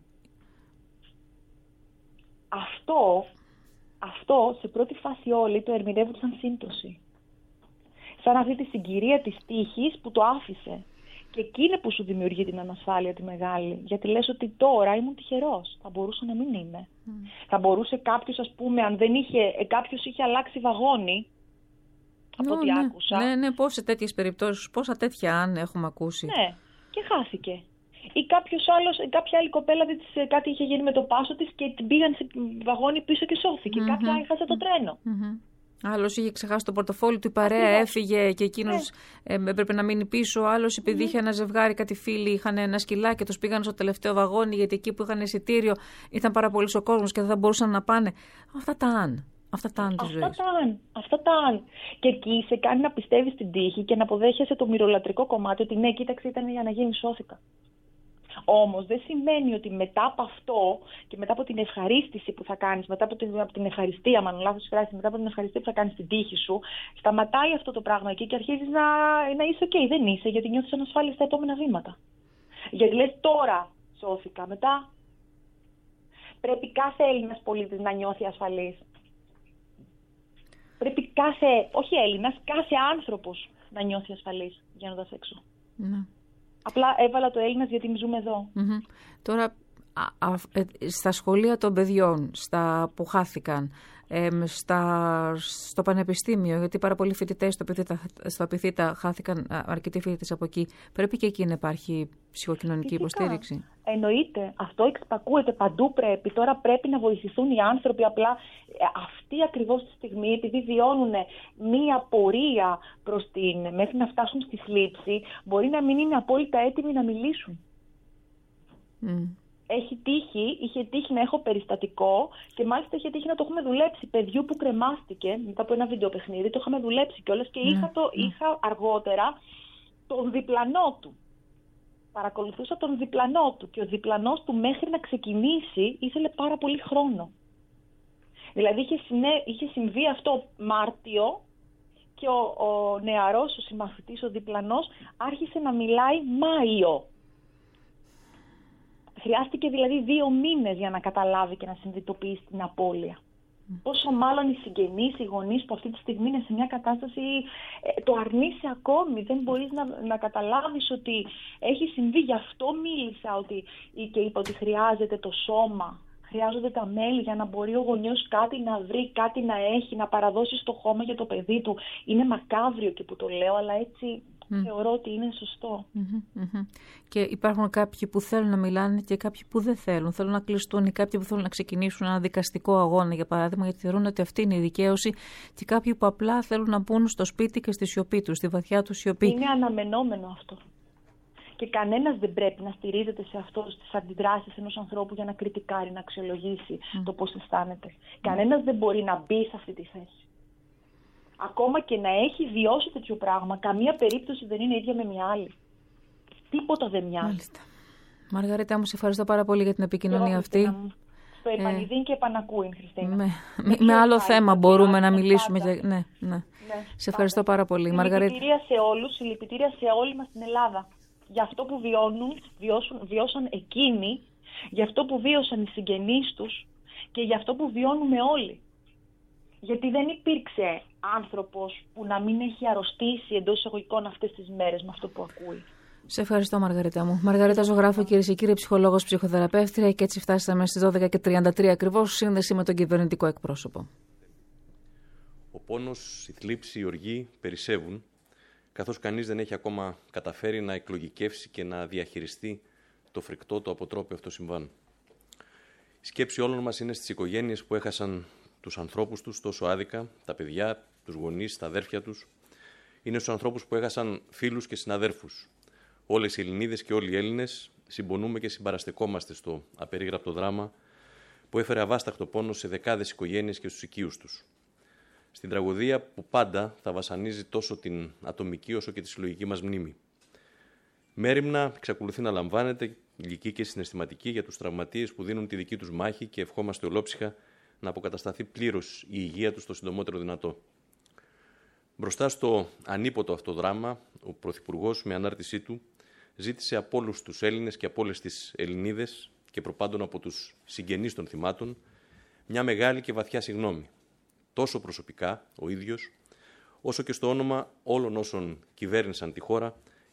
Αυτό, αυτό σε πρώτη φάση όλοι το ερμηνεύουν σαν σύμπτωση. Σαν αυτή τη συγκυρία της τύχης που το άφησε. Και εκεί είναι που σου δημιουργεί την ανασφάλεια τη μεγάλη. Γιατί λες ότι τώρα ήμουν τυχερός. Θα μπορούσα να μην είμαι. Mm. Θα μπορούσε κάποιος, ας πούμε, αν δεν είχε, κάποιος είχε αλλάξει βαγόνι, από ό,τι ναι, άκουσα. Ναι, ναι, πόσες τέτοιες περιπτώσεις, πόσα τέτοια αν έχουμε ακούσει. Ναι, και χάθηκε. Ή κάποιος άλλος, κάποια άλλη κοπέλα κάτι είχε γίνει με το πάσο της και την πήγαν σε βαγόνι πίσω και σώθηκε. Mm-hmm. Κάποια έχασε το τρένο. Mm-hmm. Άλλος είχε ξεχάσει το πορτοφόλι του, η παρέα Ακριβώς. έφυγε και εκείνος ναι. ε, έπρεπε να μείνει πίσω. Άλλος επειδή mm-hmm. είχε ένα ζευγάρι, κάτι φίλοι, είχαν ένα σκυλάκι και τους πήγαν στο τελευταίο βαγόνι, γιατί εκεί που είχαν εισιτήριο ήταν πάρα πολύ ο κόσμος και δεν θα μπορούσαν να πάνε. Αυτά τα αν. Αυτά τα αν της ζωής. Αυτά τα αν. Αυτά τα αν. Και εκεί σε κάνει να πιστεύεις στην τύχη και να αποδέχεσαι το μυρολατρικό κομμάτι ότι ναι, κοίταξε, ήταν για να γίνει, σώθηκα. Όμως δεν σημαίνει ότι μετά από αυτό και μετά από την ευχαρίστηση που θα κάνεις, μετά από την, από την ευχαριστία, μάλλον λάθος φράση, μετά από την ευχαριστία που θα κάνεις στην τύχη σου, σταματάει αυτό το πράγμα εκεί και αρχίζεις να, να είσαι οκ. Okay. Δεν είσαι, γιατί νιώθεις ανασφάλεια στα επόμενα βήματα. Γιατί λες τώρα σώθηκα, μετά πρέπει κάθε Έλληνας πολίτης να νιώθει ασφαλής. Πρέπει κάθε, όχι Έλληνας, κάθε άνθρωπος να νιώθει ασφαλής βγαίνοντας έξω. Ναι. Απλά έβαλα το Έλληνας γιατί ζούμε εδώ. Mm-hmm. Τώρα, α, α, ε, στα σχολεία των παιδιών, στα που χάθηκαν, ε, στα, στο πανεπιστήμιο, γιατί πάρα πολλοί φοιτητές στο, στο Απιθύτα χάθηκαν, αρκετοί φοιτητές από εκεί, πρέπει και εκεί να υπάρχει ψυχοκοινωνική Φυσικά. υποστήριξη. Εννοείται. Αυτό εξπακούεται παντού πρέπει. Τώρα πρέπει να βοηθηθούν οι άνθρωποι. Απλά αυτοί ακριβώς τη στιγμή, επειδή βιώνουν μία πορεία προς την, μέχρι να φτάσουν στη θλίψη, μπορεί να μην είναι απόλυτα έτοιμοι να μιλήσουν. Mm. Έχει τύχει, είχε τύχει να έχω περιστατικό και μάλιστα είχε τύχει να το έχουμε δουλέψει. Παιδιού που κρεμάστηκε μετά από ένα βιντεοπαιχνίδι, το είχαμε δουλέψει κιόλας και mm. είχα, το, mm. είχα αργότερα τον διπλανό του. Παρακολουθούσα τον διπλανό του και ο διπλανός του μέχρι να ξεκινήσει ήθελε πάρα πολύ χρόνο. Δηλαδή είχε, συνέ, είχε συμβεί αυτό Μάρτιο και ο, ο νεαρός, ο συμμαθητής, ο διπλανός άρχισε να μιλάει Μάιο. Χρειάστηκε δηλαδή δύο μήνες για να καταλάβει και να συνειδητοποιήσει την απώλεια. Mm. Πόσο μάλλον οι συγγενείς, οι γονείς που αυτή τη στιγμή είναι σε μια κατάσταση, ε, το αρνείσαι ακόμη. Δεν μπορείς να, να καταλάβεις ότι έχει συμβεί. Γι' αυτό μίλησα ότι, και είπα ότι χρειάζεται το σώμα, χρειάζονται τα μέλη για να μπορεί ο γονιός κάτι να βρει, κάτι να έχει, να παραδώσει στο χώμα για το παιδί του. Είναι μακάβριο και που το λέω, αλλά έτσι... Mm. Θεωρώ ότι είναι σωστό. Mm-hmm, mm-hmm. Και υπάρχουν κάποιοι που θέλουν να μιλάνε και κάποιοι που δεν θέλουν. Θέλουν να κλειστούν ή κάποιοι που θέλουν να ξεκινήσουν ένα δικαστικό αγώνα, για παράδειγμα, γιατί θεωρούν ότι αυτή είναι η δικαίωση. Και κάποιοι που απλά θέλουν να μπουν στο σπίτι και στη σιωπή τους, στη βαθιά του σιωπή. Είναι αναμενόμενο αυτό. Και κανένας δεν πρέπει να στηρίζεται σε αυτό, στις αντιδράσεις ενός ανθρώπου για να κριτικάρει, να αξιολογήσει mm. το πώς αισθάνεται. Mm. Κανένας δεν μπορεί να μπει σε αυτή τη θέση. Ακόμα και να έχει βιώσει τέτοιο πράγμα, καμία περίπτωση δεν είναι ίδια με μια άλλη. Τίποτα δεν μοιάζει. Μάλιστα. Μαργαρίτα μου, σε ευχαριστώ πάρα πολύ για την επικοινωνία Εγώ, αυτή. Στο επανειδήν ε... και επανακούειν, Χριστίνα. Με, με, με άλλο θέμα μπορούμε να μιλήσουμε. Για... Ναι, ναι. ναι. Σε ευχαριστώ πάρα πολύ. Συλληπιτήρια σε όλους, συλληπιτήρια σε όλη μας την Ελλάδα. Για αυτό που βιώνουν, βιώσουν, βιώσαν εκείνοι, για αυτό που βίωσαν οι συγγενείς τους και για αυτό που βιώνουμε όλοι. Γιατί δεν υπήρξε άνθρωπος που να μην έχει αρρωστήσει εντός εισαγωγικών αυτές τις μέρες με αυτό που ακούει. Σε ευχαριστώ, Μαργαρίτα μου. Μαργαρίτα Ζωγράφου, κυρίες και κύριοι, ψυχολόγος, ψυχοθεραπεύτρια, και έτσι φτάσαμε στις δώδεκα και τριάντα τρία ακριβώς, σύνδεση με τον κυβερνητικό εκπρόσωπο. Ο πόνος, η θλίψη, η οργή περισσεύουν, καθώς κανείς δεν έχει ακόμα καταφέρει να εκλογικεύσει και να διαχειριστεί το φρικτό, το αποτρόπαιο αυτό συμβάν. Η σκέψη όλων μας είναι στις οικογένειες που έχασαν τους ανθρώπους τους τόσο άδικα, τα παιδιά, τους γονείς, τα αδέρφια τους. Είναι στους ανθρώπους που έχασαν φίλους και συναδέρφους. Όλες οι Ελληνίδες και όλοι οι Έλληνες συμπονούμε και συμπαραστεκόμαστε στο απερίγραπτο δράμα που έφερε αβάσταχτο πόνο σε δεκάδες οικογένειες και στους οικείους τους. Στην τραγωδία που πάντα θα βασανίζει τόσο την ατομική όσο και τη συλλογική μας μνήμη. Μέριμνα εξακολουθεί να λαμβάνεται, υλική και συναισθηματική, για τους τραυματίες που δίνουν τη δική τους μάχη και ευχόμαστε ολόψυχα να αποκατασταθεί πλήρως η υγεία τους το συντομότερο δυνατό. Μπροστά στο ανίποτο αυτό δράμα, ο Πρωθυπουργός με ανάρτησή του ζήτησε από όλους τους Έλληνες και από όλες τις Ελληνίδες και προπάντων από τους συγγενείς των θυμάτων μια μεγάλη και βαθιά συγγνώμη. Τόσο προσωπικά ο ίδιος, όσο και στο όνομα όλων όσων κυβέρνησαν τη χώρα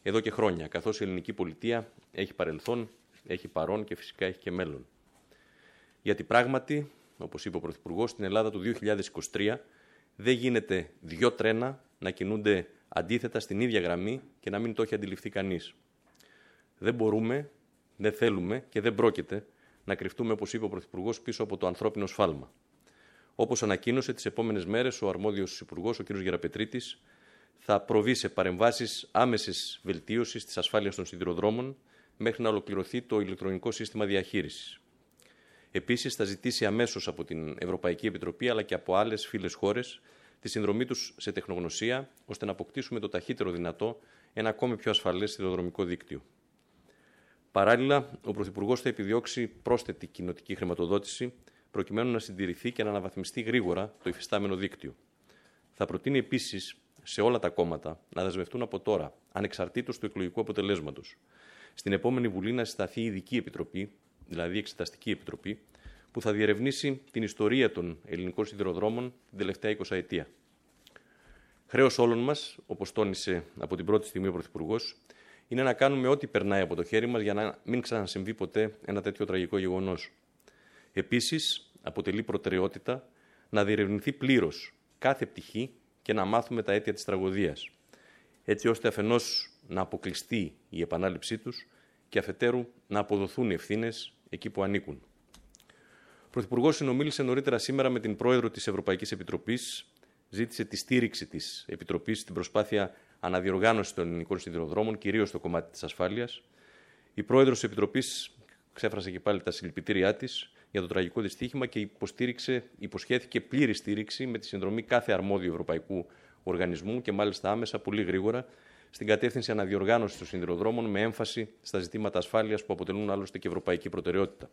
εδώ και χρόνια, καθώς η ελληνική πολιτεία έχει παρελθόν, έχει παρόν και φυσικά έχει και μέλλον. Γιατί πράγματι, όπως είπε ο Πρωθυπουργός, στην Ελλάδα του δύο χιλιάδες είκοσι τρία δεν γίνεται δυο τρένα να κινούνται αντίθετα στην ίδια γραμμή και να μην το έχει αντιληφθεί κανείς. Δεν μπορούμε, δεν θέλουμε και δεν πρόκειται να κρυφτούμε, όπως είπε ο Πρωθυπουργός, πίσω από το ανθρώπινο σφάλμα. Όπως ανακοίνωσε, τις επόμενες μέρες ο αρμόδιος υπουργός, ο κ. Γεραπετρίτης, θα προβεί σε παρεμβάσεις άμεσης βελτίωσης της ασφάλειας των σιδηροδρόμων μέχρι να ολοκληρωθεί το ηλεκτρονικό σύστημα διαχείρισης. Επίσης, θα ζητήσει αμέσως από την Ευρωπαϊκή Επιτροπή αλλά και από άλλες φίλες χώρες τη συνδρομή τους σε τεχνογνωσία, ώστε να αποκτήσουμε το ταχύτερο δυνατό ένα ακόμη πιο ασφαλές σιδηροδρομικό δίκτυο. Παράλληλα, ο Πρωθυπουργός θα επιδιώξει πρόσθετη κοινοτική χρηματοδότηση, προκειμένου να συντηρηθεί και να αναβαθμιστεί γρήγορα το υφιστάμενο δίκτυο. Θα προτείνει επίσης σε όλα τα κόμματα να δεσμευτούν από τώρα, ανεξαρτήτως του εκλογικού αποτελέσματος, στην επόμενη Βουλή να συσταθεί ειδική επιτροπή, δηλαδή εξεταστική επιτροπή, που θα διερευνήσει την ιστορία των ελληνικών σιδηροδρόμων την τελευταία εικοσαετία. Χρέος όλων μας, όπως τόνισε από την πρώτη στιγμή ο Πρωθυπουργός, είναι να κάνουμε ό,τι περνάει από το χέρι μας για να μην ξανασυμβεί ποτέ ένα τέτοιο τραγικό γεγονός. Επίσης, αποτελεί προτεραιότητα να διερευνηθεί πλήρως κάθε πτυχή και να μάθουμε τα αίτια της τραγωδίας, έτσι ώστε αφενός να αποκλειστεί η επανάληψή τους και αφετέρου να αποδοθούν οι ευθύνες εκεί που ανήκουν. Ο Πρωθυπουργός συνομίλησε νωρίτερα σήμερα με την Πρόεδρο της Ευρωπαϊκής Επιτροπής, ζήτησε τη στήριξη της Επιτροπής στην προσπάθεια αναδιοργάνωσης των ελληνικών σιδηροδρόμων, κυρίως στο κομμάτι της ασφάλειας. Η Πρόεδρος της Επιτροπής ξέφρασε και πάλι τα συλληπιτήριά της για το τραγικό δυστύχημα και υποστήριξε, υποσχέθηκε πλήρη στήριξη με τη συνδρομή κάθε αρμόδιου ευρωπαϊκού οργανισμού και μάλιστα άμεσα, πολύ γρήγορα, στην κατεύθυνση αναδιοργάνωσης των σιδηροδρόμων με έμφαση στα ζητήματα ασφάλειας που αποτελούν άλλωστε και ευρωπαϊκή προτεραιότητα.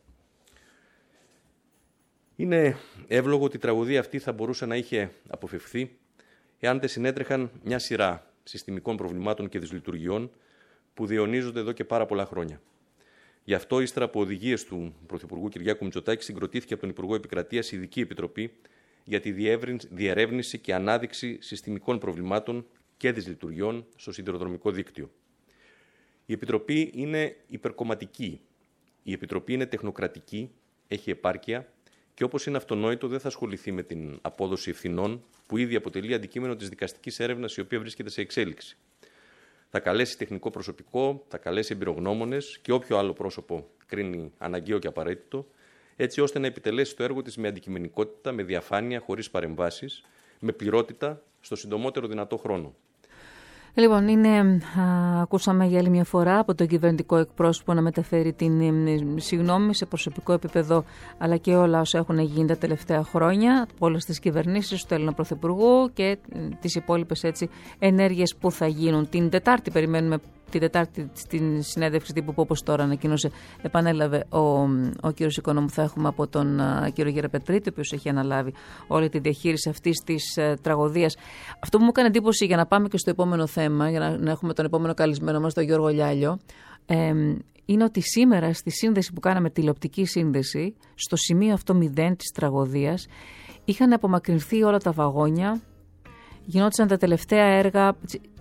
Είναι εύλογο ότι η τραγωδία αυτή θα μπορούσε να είχε αποφευχθεί εάν δεν συνέτρεχαν μια σειρά συστημικών προβλημάτων και δυσλειτουργιών που διαιωνίζονται εδώ και πάρα πολλά χρόνια. Γι' αυτό, ύστερα από οδηγίες του Πρωθυπουργού Κυριάκου Μητσοτάκη, συγκροτήθηκε από τον Υπουργό Επικρατείας ειδική επιτροπή για τη διερεύνηση και ανάδειξη συστημικών προβλημάτων και δυσλειτουργιών στο σιδηροδρομικό δίκτυο. Η Επιτροπή είναι υπερκομματική. Η Επιτροπή είναι τεχνοκρατική, έχει επάρκεια και, όπως είναι αυτονόητο, δεν θα ασχοληθεί με την απόδοση ευθυνών που ήδη αποτελεί αντικείμενο της δικαστικής έρευνας, η οποία βρίσκεται σε εξέλιξη. Θα καλέσει τεχνικό προσωπικό, θα καλέσει εμπειρογνώμονες και όποιο άλλο πρόσωπο κρίνει αναγκαίο και απαραίτητο, έτσι ώστε να επιτελέσει το έργο της με αντικειμενικότητα, με διαφάνεια, χωρίς παρεμβάσεις, με πληρότητα, στο συντομότερο δυνατό χρόνο. Λοιπόν, είναι, α, ακούσαμε για άλλη μια φορά από τον κυβερνητικό εκπρόσωπο να μεταφέρει την ε, συγγνώμη σε προσωπικό επίπεδο, αλλά και όλα όσα έχουν γίνει τα τελευταία χρόνια από όλες τις κυβερνήσεις του Έλληνα Πρωθυπουργού και ε, τις υπόλοιπες έτσι ενέργειες που θα γίνουν. Την Τετάρτη περιμένουμε. Την Τετάρτη στην συνέντευξη τύπου που, όπως τώρα ανακοίνωσε, επανέλαβε ο, ο κύριος Οικονόμου, θα έχουμε από τον uh, κύριο Γεραπετρίτη, ο οποίος έχει αναλάβει όλη τη διαχείριση αυτής της uh, τραγωδίας. Αυτό που μου έκανε εντύπωση, για να πάμε και στο επόμενο θέμα, για να, να έχουμε τον επόμενο καλεσμένο μας, τον Γιώργο Λιάλιο, ε, είναι ότι σήμερα στη σύνδεση που κάναμε, τηλεοπτική σύνδεση, στο σημείο αυτό μηδέν της τραγωδίας, είχαν απομακρυνθεί όλα τα βαγόνια, γινόντουσαν τα τελευταία έργα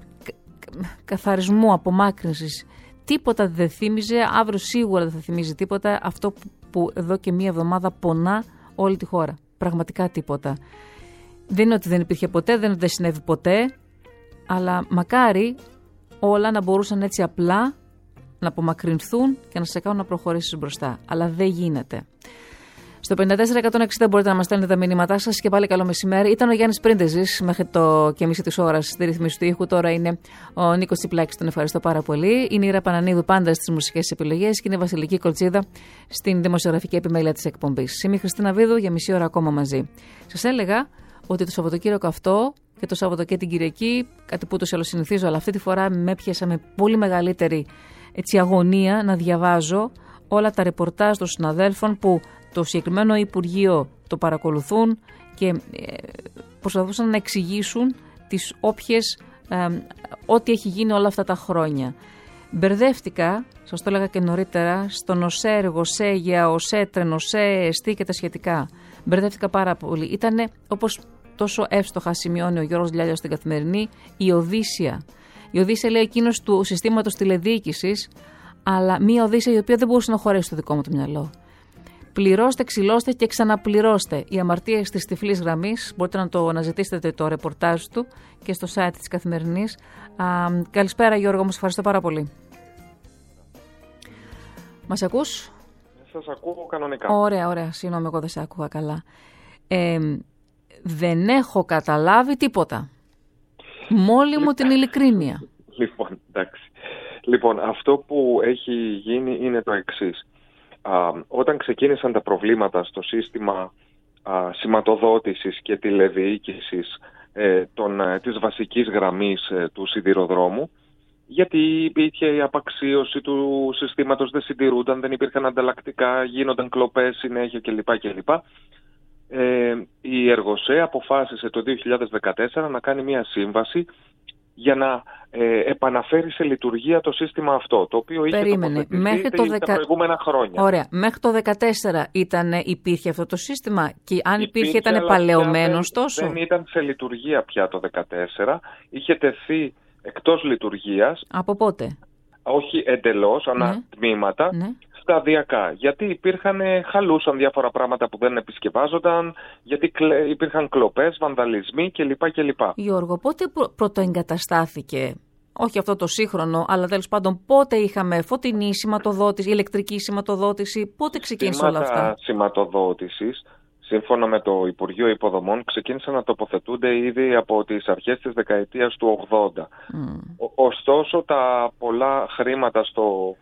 καθαρισμού, απομάκρυνσης. Τίποτα δεν θύμιζε, αύριο σίγουρα δεν θα θυμίζει τίποτα αυτό που εδώ και μία εβδομάδα πονά όλη τη χώρα. Πραγματικά τίποτα. Δεν είναι ότι δεν υπήρχε ποτέ, δεν είναι ότι δεν συνέβη ποτέ, αλλά μακάρι όλα να μπορούσαν έτσι απλά να απομακρυνθούν και να σε κάνουν να προχωρήσεις μπροστά. Αλλά δεν γίνεται. Στο πενήντα τέσσερα εκατόν εξήντα μπορείτε να μας στέλνετε τα μηνύματά σας και πάλι καλό μεσημέρι. Ήταν ο Γιάννης Πρίντεζης μέχρι το και μισή της ώρας στη ρύθμιση του ήχου. Τώρα είναι ο Νίκος Τσιπλάκης, τον ευχαριστώ πάρα πολύ. Είναι η Ήρα Πανανίδου πάντα στις μουσικές επιλογές και είναι η Βασιλική Κολτσίδα στην δημοσιογραφική επιμέλεια της εκπομπής. Είμαι η Χριστίνα Βίδου, για μισή ώρα ακόμα μαζί. Σας έλεγα ότι το Σαββατοκύριακο αυτό και το Σάββατο και την Κυριακή, κάτι που ούτως ή άλλως συνηθίζω, αλλά αυτή τη φορά με έπιασα με πολύ μεγαλύτερη έτσι, αγωνία να διαβάζω όλα τα ρεπορτάζ των συναδέλφων που το συγκεκριμένο Υπουργείο το παρακολουθούν και προσπαθούσαν να εξηγήσουν τις όποιες, ε, ό,τι έχει γίνει όλα αυτά τα χρόνια. Μπερδεύτηκα, σας το έλεγα και νωρίτερα, στον ΟΣΕ, ΕΡΓΟΣΕ, ΓΕΑΟΣΕ, ΤΡΕΝΟΣΕ, ΕΣΤΗ και τα σχετικά. Μπερδεύτηκα πάρα πολύ. Ήτανε, όπως τόσο εύστοχα σημειώνει ο Γιώργος Λιάλιος στην Καθημερινή, η Οδύσσια. Η Οδύσσεια λέει εκείνος του συστήματος τηλεδιοίκησης, αλλά μία Οδύσσεια η οποία δεν μπορούσε να χωρέσει στο δικό μου το μυαλό. Πληρώστε, ξυλώστε και ξαναπληρώστε. Οι αμαρτίες της τυφλής γραμμής. Μπορείτε να το αναζητήσετε το ρεπορτάζ του και στο site της Καθημερινής. Α, καλησπέρα Γιώργο, μου ευχαριστώ πάρα πολύ. Μας ακούς? Σας ακούω κανονικά. Ωραία, ωραία. Συγγνώμη, εγώ δεν σε άκουγα καλά. Ε, δεν έχω καταλάβει τίποτα. Μόλι μου την ειλικρίνεια. Λοιπόν, εντάξει. Λοιπόν, αυτό που έχει γίνει είναι το εξής. Α, όταν ξεκίνησαν τα προβλήματα στο σύστημα α, σηματοδότησης και τηλεδιοίκησης ε, των, ε, της βασικής γραμμής ε, του σιδηροδρόμου, γιατί υπήρχε η απαξίωση του συστήματος, δεν συντηρούνταν, δεν υπήρχαν ανταλλακτικά, γίνονταν κλοπές συνέχεια κλπ. κλπ. Ε, η Εργοσέ αποφάσισε το δύο χιλιάδες δεκατέσσερα να κάνει μια σύμβαση για να ε, επαναφέρει σε λειτουργία το σύστημα αυτό, το οποίο είχε τοποθετηθεί μέχρι το τα δεκα... προηγούμενα χρόνια. Ωραία. Μέχρι το δύο χιλιάδες δεκατέσσερα ήτανε, υπήρχε αυτό το σύστημα και αν υπήρχε, υπήρχε ήταν παλαιωμένο τόσο. Δεν ήταν σε λειτουργία πια το δύο χιλιάδες δεκατέσσερα, είχε τεθεί εκτός λειτουργίας. Από πότε? Όχι εντελώς, ανά ναι. τμήματα. Ναι. Σταδιακά. Γιατί υπήρχαν, χαλούσαν διάφορα πράγματα που δεν επισκευάζονταν, γιατί υπήρχαν κλοπές, βανδαλισμοί κλπ. κλπ. Γιώργο, πότε πρω- πρωτοεγκαταστάθηκε, όχι αυτό το σύγχρονο, αλλά τέλος πάντων πότε είχαμε φωτεινή σηματοδότηση, ηλεκτρική σηματοδότηση, πότε ξεκίνησαν όλα αυτά? Τα σηματοδότησης, σύμφωνα με το Υπουργείο Υποδομών, ξεκίνησαν να τοποθετούνται ήδη από τις αρχές της δεκαετίας του ογδόντα. Mm. Ωστόσο, τα πολλά χρήματα στο...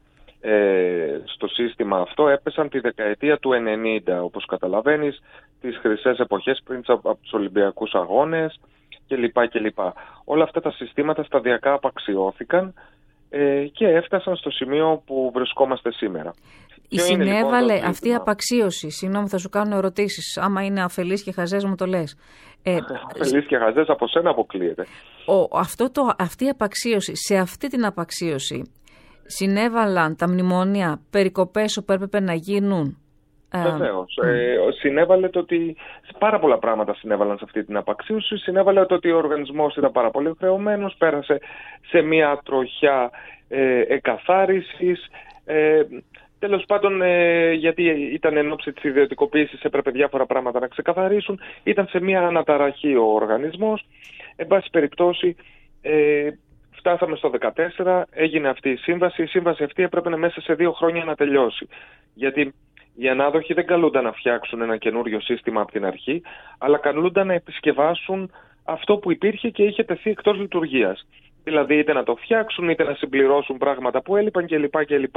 Ε, στο σύστημα αυτό έπεσαν τη δεκαετία του ενενήντα, όπως καταλαβαίνεις, τις χρυσές εποχές πριν από τους Ολυμπιακούς Αγώνες κλπ. κλπ. Όλα αυτά τα συστήματα σταδιακά απαξιώθηκαν ε, και έφτασαν στο σημείο που βρισκόμαστε σήμερα. Η συνέβαλε λοιπόν αυτή η απαξίωση, συγγνώμη θα σου κάνω ερωτήσεις, άμα είναι αφελής και χαζές μου το λες. Ε, αφελής και χαζές από σένα αποκλείεται. Ο, αυτό το, αυτή η απαξίωση, σε αυτή την απαξίωση συνέβαλαν τα μνημόνια, περικοπές όπου έπρεπε να γίνουν? Βεβαίως. Mm. Ε, συνέβαλε το ότι πάρα πολλά πράγματα συνέβαλαν σε αυτή την απαξίωση. Συνέβαλε το ότι ο οργανισμός ήταν πάρα πολύ χρεωμένος, πέρασε σε μια τροχιά ε, εκαθάρισης. Ε, τέλος πάντων, ε, γιατί ήταν εν ώψη της ιδιωτικοποίησης, έπρεπε διάφορα πράγματα να ξεκαθαρίσουν. Ήταν σε μια αναταραχή ο οργανισμός. Εν πάση περιπτώσει, ε, φτάσαμε στο δύο χιλιάδες δεκατέσσερα, έγινε αυτή η σύμβαση. Η σύμβαση αυτή έπρεπε μέσα σε δύο χρόνια να τελειώσει. Γιατί οι ανάδοχοι δεν καλούνταν να φτιάξουν ένα καινούριο σύστημα από την αρχή, αλλά καλούνταν να επισκευάσουν αυτό που υπήρχε και είχε τεθεί εκτός λειτουργίας. Δηλαδή είτε να το φτιάξουν, είτε να συμπληρώσουν πράγματα που έλειπαν κλπ. κλπ.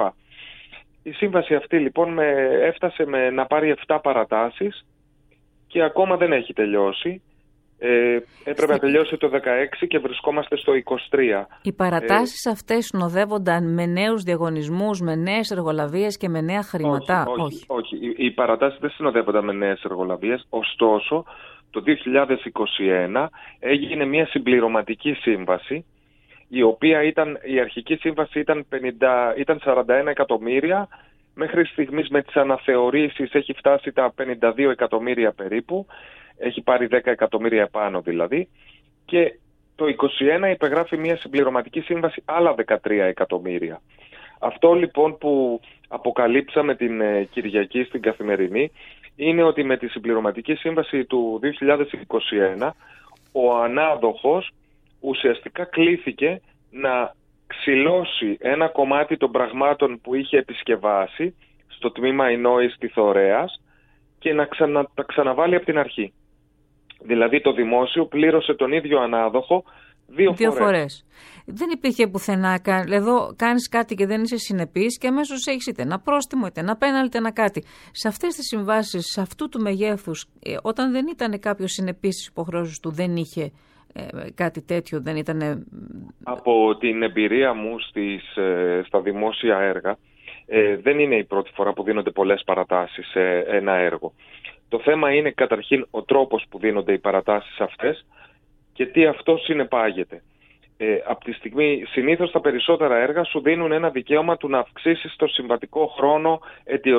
Η σύμβαση αυτή λοιπόν με, έφτασε με, να πάρει επτά παρατάσεις και ακόμα δεν έχει τελειώσει. Ε, έπρεπε να τελειώσει το δεκαέξι και βρισκόμαστε στο είκοσι τρία. Οι παρατάσεις ε, αυτές συνοδεύονταν με νέους διαγωνισμούς, με νέες εργολαβίες και με νέα χρήματα? Όχι, όχι, όχι. όχι. Οι, οι παρατάσεις δεν συνοδεύονταν με νέες εργολαβίες. Ωστόσο, το δύο χιλιάδες είκοσι ένα έγινε μια συμπληρωματική σύμβαση, η οποία ήταν, η αρχική σύμβαση ήταν, πενήντα, ήταν σαράντα ένα εκατομμύρια. Μέχρι στιγμής με τις αναθεωρήσεις έχει φτάσει τα πενήντα δύο εκατομμύρια περίπου. Έχει πάρει δέκα εκατομμύρια επάνω δηλαδή, και το είκοσι ένα υπεγράφει μια συμπληρωματική σύμβαση άλλα δεκατρία εκατομμύρια. Αυτό λοιπόν που αποκαλύψαμε την Κυριακή στην Καθημερινή είναι ότι με τη συμπληρωματική σύμβαση του δύο χιλιάδες είκοσι ένα ο ανάδοχος ουσιαστικά κλήθηκε να ξυλώσει ένα κομμάτι των πραγμάτων που είχε επισκευάσει στο τμήμα Ινόης Τιθωρέας και να ξανα, τα ξαναβάλει από την αρχή. Δηλαδή το δημόσιο πλήρωσε τον ίδιο ανάδοχο δύο, δύο φορές. φορές. Δεν υπήρχε πουθενά, εδώ κάνεις κάτι και δεν είσαι συνεπής και αμέσως έχεις είτε ένα πρόστιμο, είτε ένα πέναλτι, ένα κάτι. Σε αυτές τις συμβάσεις, σε αυτού του μεγέθους, όταν δεν ήταν κάποιος συνεπής στις υποχρεώσεις του, δεν είχε ε, κάτι τέτοιο, δεν ήταν... Από την εμπειρία μου στις, στα δημόσια έργα, ε, δεν είναι η πρώτη φορά που δίνονται πολλές παρατάσεις σε ένα έργο. Το θέμα είναι καταρχήν ο τρόπος που δίνονται οι παρατάσεις αυτές και τι αυτό συνεπάγεται. Ε, από τη στιγμή, συνήθως τα περισσότερα έργα σου δίνουν ένα δικαίωμα του να αυξήσεις το συμβατικό χρόνο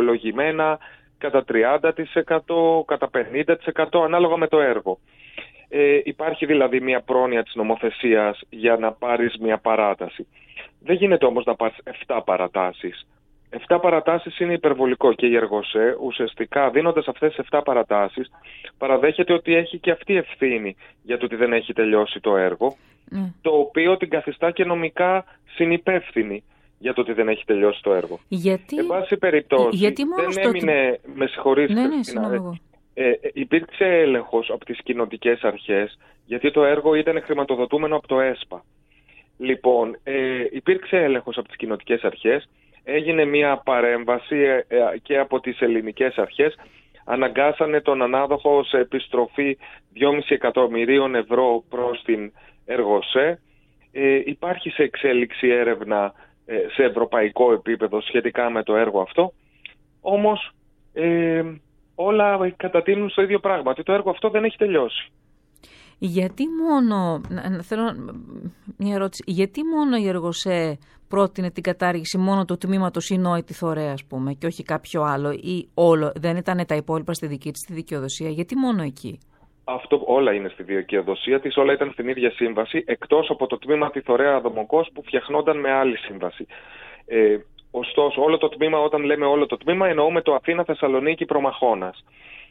αιτιολογημένα κατά τριάντα τοις εκατό, κατά πενήντα τοις εκατό ανάλογα με το έργο. Ε, υπάρχει δηλαδή μια πρόνοια της νομοθεσίας για να πάρεις μια παράταση. Δεν γίνεται όμως να πάρεις εφτά παρατάσεις. εφτά παρατάσεις είναι υπερβολικό και η Εργοσέ ουσιαστικά δίνοντας αυτές τις εφτά παρατάσεις παραδέχεται ότι έχει και αυτή ευθύνη για το ότι δεν έχει τελειώσει το έργο, mm. το οποίο την καθιστά και νομικά συνυπεύθυνη για το ότι δεν έχει τελειώσει το έργο. Γιατί, εν πάση περιπτώσει, γιατί δεν στο... έμεινε, με συγχωρείς, ναι, Χριστίνα, ναι, ε, ε, υπήρξε έλεγχος από τις κοινοτικές αρχές, γιατί το έργο ήταν χρηματοδοτούμενο από το ΕΣΠΑ. Λοιπόν, ε, υπήρξε έλεγχος από τις κοινοτικές αρχές, έγινε μια παρέμβαση ε, ε, και από τις ελληνικές αρχές, αναγκάσανε τον ανάδοχο σε επιστροφή δυόμισι εκατομμυρίων ευρώ προς την Εργοσέ. Ε, υπάρχει σε εξέλιξη έρευνα ε, σε ευρωπαϊκό επίπεδο σχετικά με το έργο αυτό, όμως ε, όλα κατατείνουν στο ίδιο πράγμα, ότι το έργο αυτό δεν έχει τελειώσει. Γιατί μόνο, θέλω μια ερώτηση, γιατί μόνο η Εργοσέ πρότεινε την κατάργηση μόνο του τμήματος ή νόητη θωρέα, ας πούμε, και όχι κάποιο άλλο, ή όλο, δεν ήταν τα υπόλοιπα στη δική της τη δικαιοδοσία, γιατί μόνο εκεί? Αυτό όλα είναι στη δικαιοδοσία της, όλα ήταν στην ίδια σύμβαση, εκτός από το τμήμα τη θωρέα Δομοκός που φτιαχνόταν με άλλη σύμβαση. Ε, ωστόσο, όλο το τμήμα, όταν λέμε όλο το τμήμα, εννοούμε το Αθήνα, Θεσσαλονίκη, Προμαχώνας.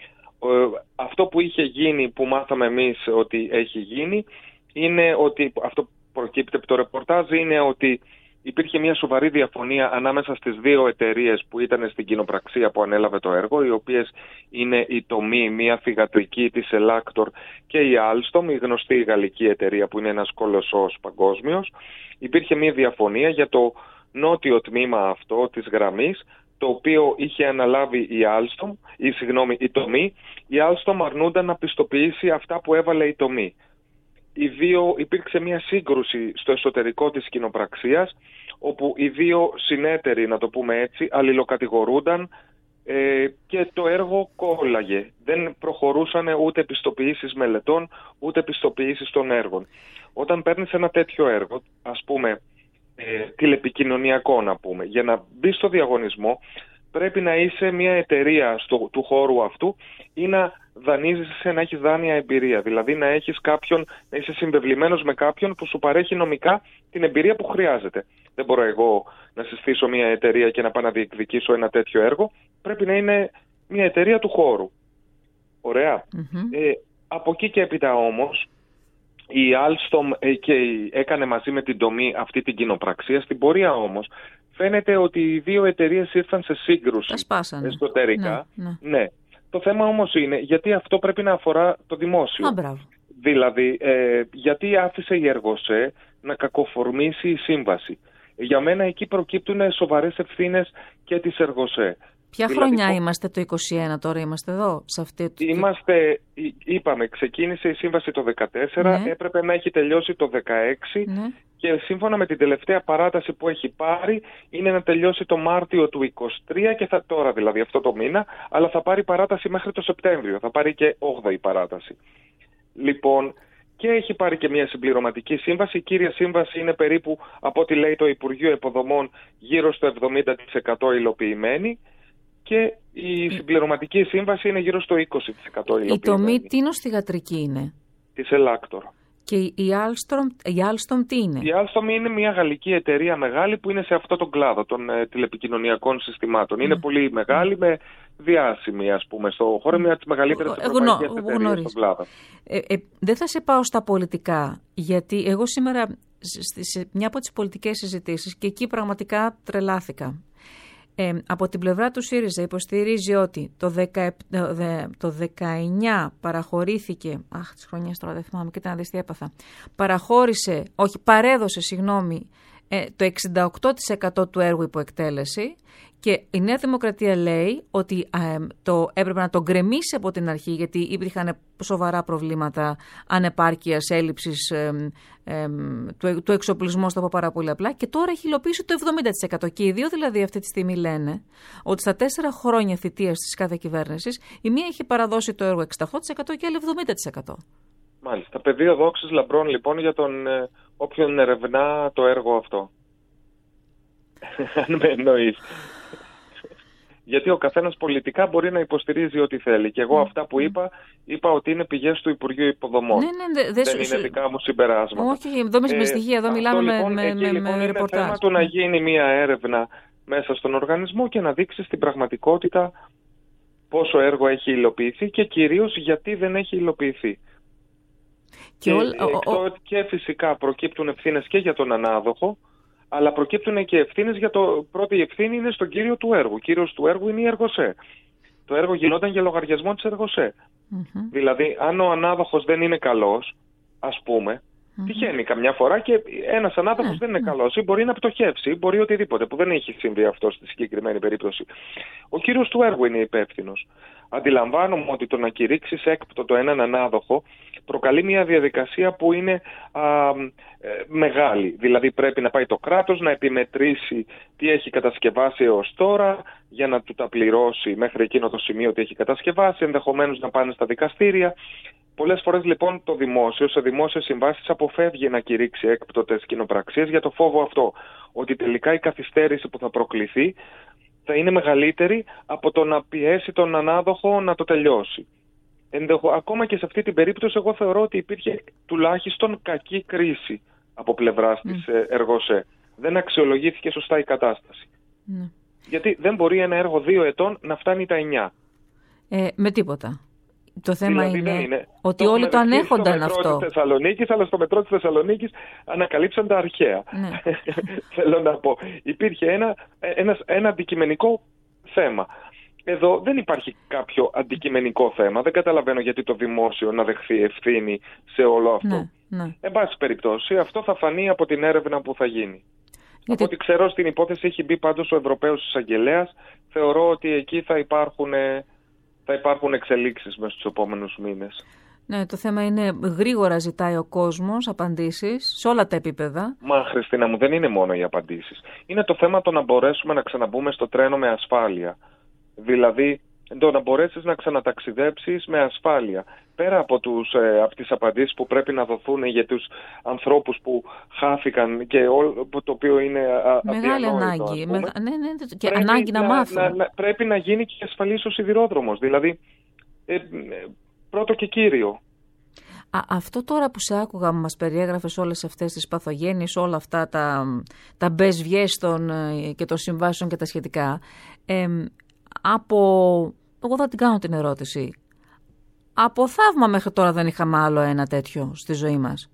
Ε, αυτό που είχε γίνει, που μάθαμε εμείς ότι έχει γίνει, είναι ότι, αυτό που προκύπτει από το ρεπορτάζ, είναι ότι υπήρχε μια σοβαρή διαφωνία ανάμεσα στις δύο εταιρείες που ήταν στην κοινοπραξία που ανέλαβε το έργο, οι οποίες είναι η Τομή, μια θυγατρική της Ελάκτορ, και η Alstom, η γνωστή γαλλική εταιρεία που είναι ένας κολοσσός παγκόσμιος. Υπήρχε μια διαφωνία για το νότιο τμήμα αυτό της γραμμής, το οποίο είχε αναλάβει η Alstom, ή συγγνώμη, η Τομή. Η Alstom αρνούνταν να πιστοποιήσει αυτά που έβαλε η Τομή. Οι δύο, υπήρξε μια σύγκρουση στο εσωτερικό της κοινοπραξίας, όπου οι δύο συνέτεροι, να το πούμε έτσι, αλληλοκατηγορούνταν ε, και το έργο κόλλαγε. Δεν προχωρούσαν ούτε πιστοποιήσεις μελετών, ούτε πιστοποιήσεις των έργων. Όταν παίρνεις ένα τέτοιο έργο, ας πούμε ε, τηλεπικοινωνιακό να πούμε, για να μπει στο διαγωνισμό, πρέπει να είσαι μια εταιρεία στο, του χώρου αυτού ή να δανείζεσαι, να έχεις δάνεια εμπειρία. Δηλαδή να έχεις κάποιον, να είσαι συμβεβλημένος με κάποιον που σου παρέχει νομικά την εμπειρία που χρειάζεται. Δεν μπορώ εγώ να συστήσω μια εταιρεία και να πάω να διεκδικήσω ένα τέτοιο έργο. Πρέπει να είναι μια εταιρεία του χώρου. Ωραία. Mm-hmm. Ε, από εκεί και έπειτα όμως, η Alstom ε, και η, έκανε μαζί με την Τομή αυτή την κοινοπραξία. Στην πορεία όμως φαίνεται ότι οι δύο εταιρείες ήρθαν σε σύγκρουση εσωτερικά. Ναι, ναι. ναι. Το θέμα όμως είναι γιατί αυτό πρέπει να αφορά το δημόσιο. Α, δηλαδή, ε, γιατί άφησε η Εργοσέ να κακοφορμήσει η σύμβαση. Για μένα εκεί προκύπτουν σοβαρές ευθύνες και της Εργοσέ. Ποια δηλαδή, χρονιά το... είμαστε, το είκοσι ένα τώρα είμαστε εδώ? Σε αυτή το... Είμαστε, είπαμε, ξεκίνησε η σύμβαση το δεκατέσσερα, ναι. έπρεπε να έχει τελειώσει το δεκαέξι, ναι. και σύμφωνα με την τελευταία παράταση που έχει πάρει είναι να τελειώσει το Μάρτιο του είκοσι τρία και θα τώρα δηλαδή αυτό το μήνα, αλλά θα πάρει παράταση μέχρι το Σεπτέμβριο, θα πάρει και όγδοη παράταση. Λοιπόν, και έχει πάρει και μια συμπληρωματική σύμβαση. Η κύρια σύμβαση είναι περίπου, από ό,τι λέει το Υπουργείο Υποδομών, γύρω στο εβδομήντα τοις εκατό υλοποιημένη. Και η συμπληρωματική σύμβαση είναι γύρω στο είκοσι τοις εκατό υλοποιημένη. Η Τομή τι νοστιγατρική είναι? Της Ελάκτορ. Και η Alstom, η Alstom τι είναι? Η Alstom είναι μια γαλλική εταιρεία μεγάλη που είναι σε αυτό τον κλάδο των ε, τηλεπικοινωνιακών συστημάτων. Mm. Είναι πολύ μεγάλη, με διάσημη, ας πούμε, στο χώρο, μια από τις μεγαλύτερες ευρωπαϊκές εταιρείες στον κλάδο. Ε, ε, δεν θα σε πάω στα πολιτικά, γιατί εγώ σήμερα σε μια από τις πολιτικές συζητήσεις και εκεί πραγματικά τρελάθηκα. Ε, από την πλευρά του ΣΥΡΙΖΑ υποστηρίζει ότι το, δεκαεπτά, το δεκαεννιά παραχωρήθηκε, αχ τις χρονιές τώρα δεν θυμάμαι, κοίτα να δεις τι έπαθα, παραχώρησε, όχι παρέδωσε συγγνώμη, ε, το εξήντα οκτώ τοις εκατό του έργου υπό εκτέλεση, και η Νέα Δημοκρατία λέει ότι ε, το έπρεπε να το γκρεμίσει από την αρχή, γιατί υπήρχαν σοβαρά προβλήματα ανεπάρκειας, έλλειψης ε, ε, του, του εξοπλισμού, στο πω πάρα πολύ απλά, και τώρα έχει υλοποιήσει το εβδομήντα τοις εκατό. Και οι δύο δηλαδή αυτή τη στιγμή λένε ότι στα τέσσερα χρόνια θητείας της κάθε κυβέρνησης η μία έχει παραδώσει το έργο εξήντα οκτώ τοις εκατό και η άλλη εβδομήντα τοις εκατό. Μάλιστα. Πεδίο δόξης λαμπρών λοιπόν για τον ε, όποιον ερευνά το έργο αυτό. Αν με εννοείς. Γιατί ο καθένας πολιτικά μπορεί να υποστηρίζει ό,τι θέλει. Και εγώ Mm. αυτά που είπα, είπα ότι είναι πηγές του Υπουργείου Υποδομών. Ναι, ναι, δε, δε, δεν είναι δικά μου συμπεράσματα. Όχι, εδώ με ε, στοιχεία, εδώ μιλάμε λοιπόν, με, εκεί, με, λοιπόν, με ρεπορτάζ. Είναι θέμα του να γίνει μια έρευνα μέσα στον οργανισμό και να δείξει στην πραγματικότητα πόσο έργο έχει υλοποιηθεί και κυρίως γιατί δεν έχει υλοποιηθεί. Και, και, ο, ο... και φυσικά προκύπτουν ευθύνες και για τον ανάδοχο, αλλά προκύπτουν και ευθύνες για το... Πρώτη ευθύνη είναι στον κύριο του έργου. Κύριος του έργου είναι η Εργοσέ. Το έργο γινόταν για λογαριασμό της Εργοσέ. Mm-hmm. Δηλαδή, αν ο ανάδοχος δεν είναι καλός, ας πούμε, mm-hmm. τυχαίνει καμιά φορά και ένας ανάδοχος mm-hmm. δεν είναι καλός ή μπορεί να πτωχεύσει ή μπορεί οτιδήποτε, που δεν έχει συμβεί αυτό στη συγκεκριμένη περίπτωση. Ο κύριος του έργου είναι υπεύθυνος. Αντιλαμβάνομαι ότι το να κηρύξεις έκπτωτο έναν ανάδοχο προκαλεί μια διαδικασία που είναι α, ε, μεγάλη. Δηλαδή πρέπει να πάει το κράτος να επιμετρήσει τι έχει κατασκευάσει έως τώρα για να του τα πληρώσει μέχρι εκείνο το σημείο τι έχει κατασκευάσει, ενδεχομένως να πάνε στα δικαστήρια. Πολλές φορές λοιπόν το δημόσιο σε δημόσιες συμβάσεις αποφεύγει να κηρύξει έκπτωτες κοινοπραξίες για το φόβο αυτό, ότι τελικά η καθυστέρηση που θα προκληθεί θα είναι μεγαλύτερη από το να πιέσει τον ανάδοχο να το τελειώσει. Ενδεχο, ακόμα και σε αυτή την περίπτωση εγώ θεωρώ ότι υπήρχε τουλάχιστον κακή κρίση από πλευράς mm. της Εργοσέ. Δεν αξιολογήθηκε σωστά η κατάσταση. Mm. Γιατί δεν μπορεί ένα έργο δύο ετών να φτάνει τα εννιά. Ε, με τίποτα. Το θέμα δηλαδή είναι, είναι ότι όλοι το ανέχονταν αυτό. Στο μετρό της Θεσσαλονίκης, αλλά στο μετρό της Θεσσαλονίκης ανακαλύψαν τα αρχαία. Ναι. Θέλω να πω. Υπήρχε ένα, ένα, ένα αντικειμενικό θέμα. Εδώ δεν υπάρχει κάποιο αντικειμενικό θέμα. Δεν καταλαβαίνω γιατί το δημόσιο να δεχθεί ευθύνη σε όλο αυτό. Ναι, ναι. Εν πάση περιπτώσει, αυτό θα φανεί από την έρευνα που θα γίνει. Γιατί... Από ό,τι ξέρω στην υπόθεση έχει μπει πάντως ο Ευρωπαίος Εισαγγελέας. Θεωρώ ότι εκεί θα υπάρχουν... θα υπάρχουν εξελίξεις μέσα στους επόμενους μήνες. Ναι, το θέμα είναι γρήγορα ζητάει ο κόσμος απαντήσεις σε όλα τα επίπεδα. Μα Χριστίνα μου, δεν είναι μόνο οι απαντήσεις. Είναι το θέμα το να μπορέσουμε να ξαναμπούμε στο τρένο με ασφάλεια. Δηλαδή το να μπορέσεις να ξαναταξιδέψεις με ασφάλεια. Πέρα από, τους, ε, από τις απαντήσεις που πρέπει να δοθούν για τους ανθρώπους που χάθηκαν και όλο, το οποίο είναι μεγάλη ανάγκη. Με, ναι, ναι, και ανάγκη να, να μάθουν. Να, να, πρέπει να γίνει και ασφαλής ο σιδηρόδρομος. Δηλαδή, ε, ε, πρώτο και κύριο. Α, αυτό τώρα που σε άκουγα, μας περιέγραφες όλες αυτές τις παθογένειες, όλα αυτά τα, τα μπες των, και των συμβάσεων και τα σχετικά. Ε, από... Εγώ θα την κάνω την ερώτηση. Από θαύμα μέχρι τώρα δεν είχαμε άλλο ένα τέτοιο στη ζωή μας.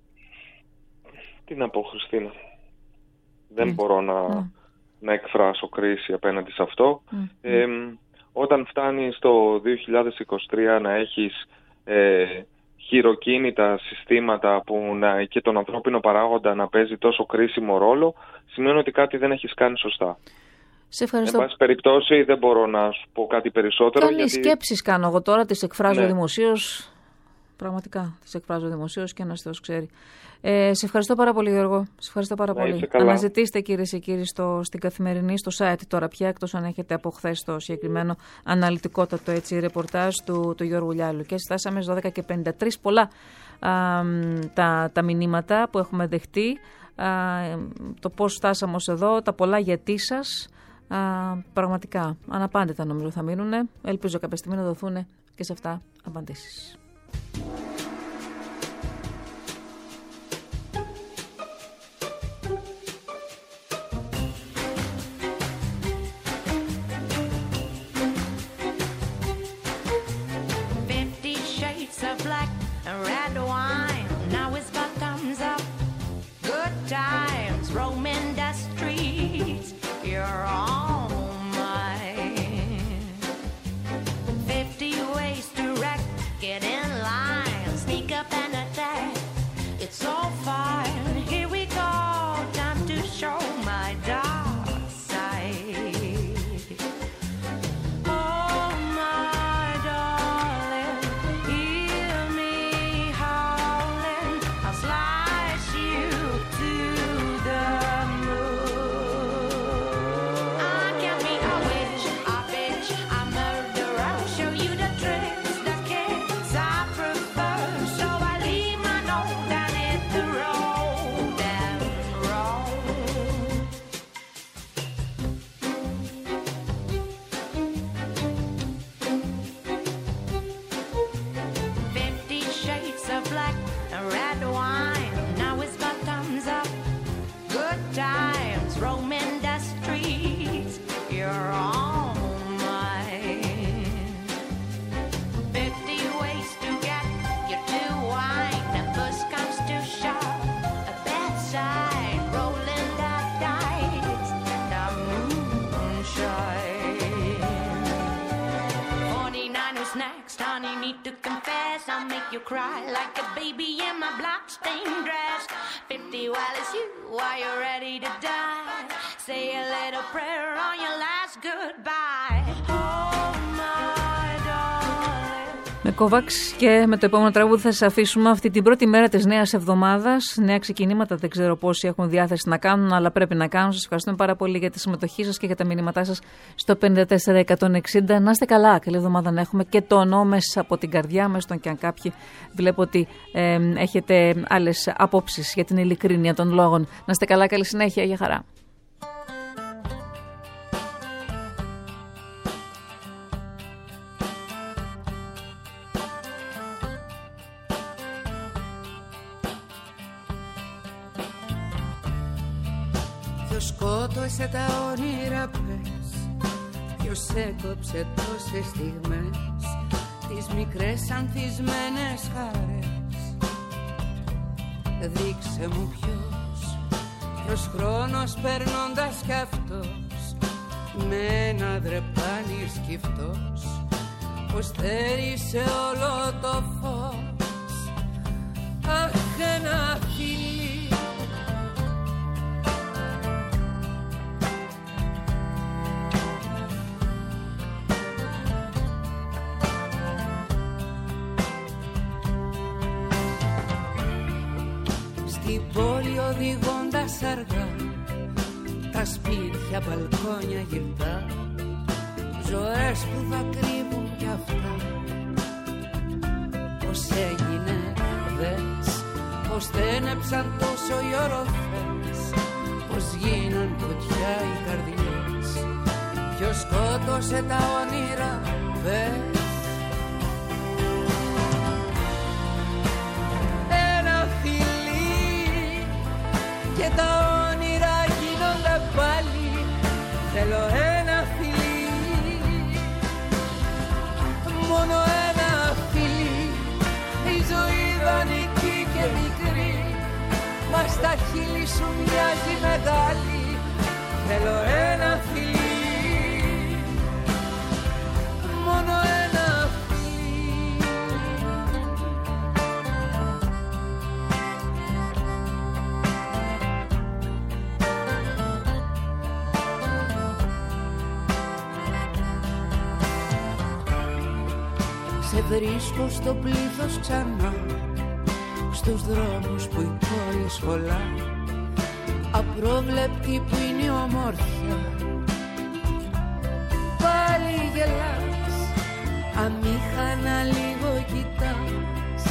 Τι να πω, Χριστίνα. Δεν mm. μπορώ να, mm. να εκφράσω κρίση απέναντι σε αυτό. Mm. Ε, όταν φτάνει στο δύο χιλιάδες είκοσι τρία να έχεις ε, χειροκίνητα συστήματα που να, και τον ανθρώπινο παράγοντα να παίζει τόσο κρίσιμο ρόλο, σημαίνει ότι κάτι δεν έχεις κάνει σωστά. Σε ευχαριστώ. Εν πάση περιπτώσει δεν μπορώ να σου πω κάτι περισσότερο. Κάνει γιατί... σκέψεις κάνω εγώ τώρα, τις εκφράζω ναι. δημοσίως. Πραγματικά, τις εκφράζω δημοσίως και ένας Θεός ξέρει. Ε, σε ευχαριστώ πάρα πολύ, Γιώργο. Σε ευχαριστώ πάρα ναι, πολύ. Αναζητήστε, κυρίες και κύριοι, στο, στην Καθημερινή, στο site τώρα πια, εκτός αν έχετε από χθες το συγκεκριμένο αναλυτικότατο έτσι, ρεπορτάζ του, του Γιώργου Λιάλου. Και φτάσαμε στις δώδεκα και πενήντα τρία. Πολλά α, τα, τα μηνύματα που έχουμε δεχτεί. Α, το πώς φτάσαμε ως εδώ, τα πολλά γιατί σας. Α, πραγματικά αναπάντητα νομίζω θα μείνουν. Ελπίζω κάποια στιγμή να δοθούν και σε αυτά απαντήσεις. red wine, now it's bottoms up. Good times, roaming the streets. You're all mine. Fifty ways to get you to wine. The push comes to shove. A bedside, rolling the dice. The moonshine. Forty-nine, who's next? Honey, need to confess. I'll make you cry like a baby in my blood-stained dress. Fifty, well, it's you. Are you ready to die? Say a little prayer on your last goodbye. Oh, my darling. Με Kovacs και με το επόμενο τραγούδι θα σας αφήσουμε αυτή την πρώτη μέρα της νέας εβδομάδας. Νέα ξεκινήματα, δεν ξέρω πόσοι έχουν διάθεση να κάνουν, αλλά πρέπει να κάνουν. Σας ευχαριστούμε πάρα πολύ για τη συμμετοχή σας και για τα μηνύματά σας στο πέντε τέσσερα εκατόν εξήντα. Να είστε καλά, καλή εβδομάδα να έχουμε και το νό μέσα από την καρδιά μας, τον και αν κάποιοι βλέπω ότι ε, έχετε άλλες απόψεις για την ειλικρίνεια των λόγων. Να είστε καλά, καλή συνέχεια, για χαρά. Ποιος σκότωσε τα όνειρα πες, ποιος έκοψε τόσες στιγμές, τις μικρές ανθισμένες χαρές. Δείξε μου ποιος, ποιος χρόνος περνώντας κι αυτός, με ένα δρεπάνι σκυφτός, πως θέρισε όλο το φως. Αχ, ένα φιλί στην πόλη οδηγώντας αργά, τα σπίτια, μπαλκόνια γυρτά, ζωές που θα κρύβουν κι αυτά. Πως έγινε δες, πως στένεψαν τόσο οι οροφές, πως γίναν φωτιά οι καρδιές. Ποιος σκότωσε τα όνειρα πες. Και τα όνειρα γίνονται πάλι. Θέλω ένα φιλί, μόνο ένα φιλί. Η ζωή δανεική και μικρή, μα στα χείλη σου μοιάζει μεγάλη. Θέλω ένα φιλί, μόνο ένα φιλί. Σε βρίσκω στο πλήθος ξανά, στους δρόμους που η πόλη σχολά, απρόβλεπτη που είναι η ομόρφια. Πάλι γελάς, αμήχανα λίγο κοιτάς.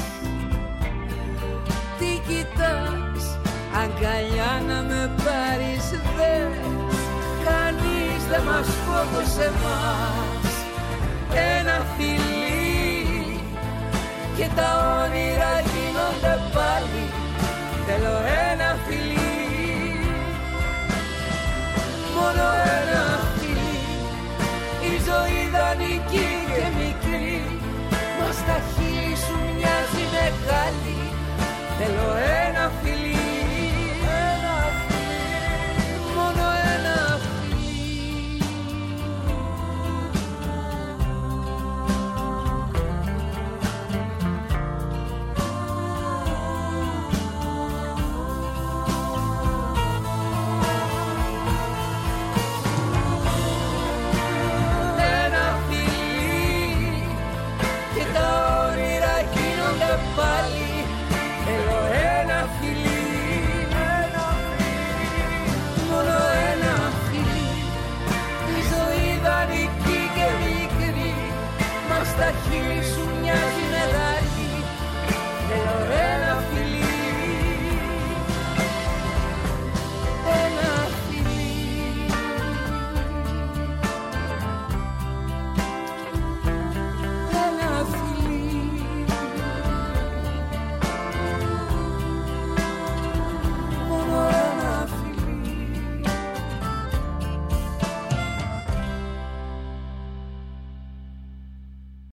Τι κοιτάς, αγκαλιά να με πάρεις δες. Κανείς δεν μας σκότωσε μας. Ένα φιλί και τα όνειρα γίνονται πάλι. Θέλω ένα φιλί, μόνο ένα φιλί. Η ζωή δανεική και μικρή, μα στα χείλη σου μοιάζει μεγάλη. Θέλω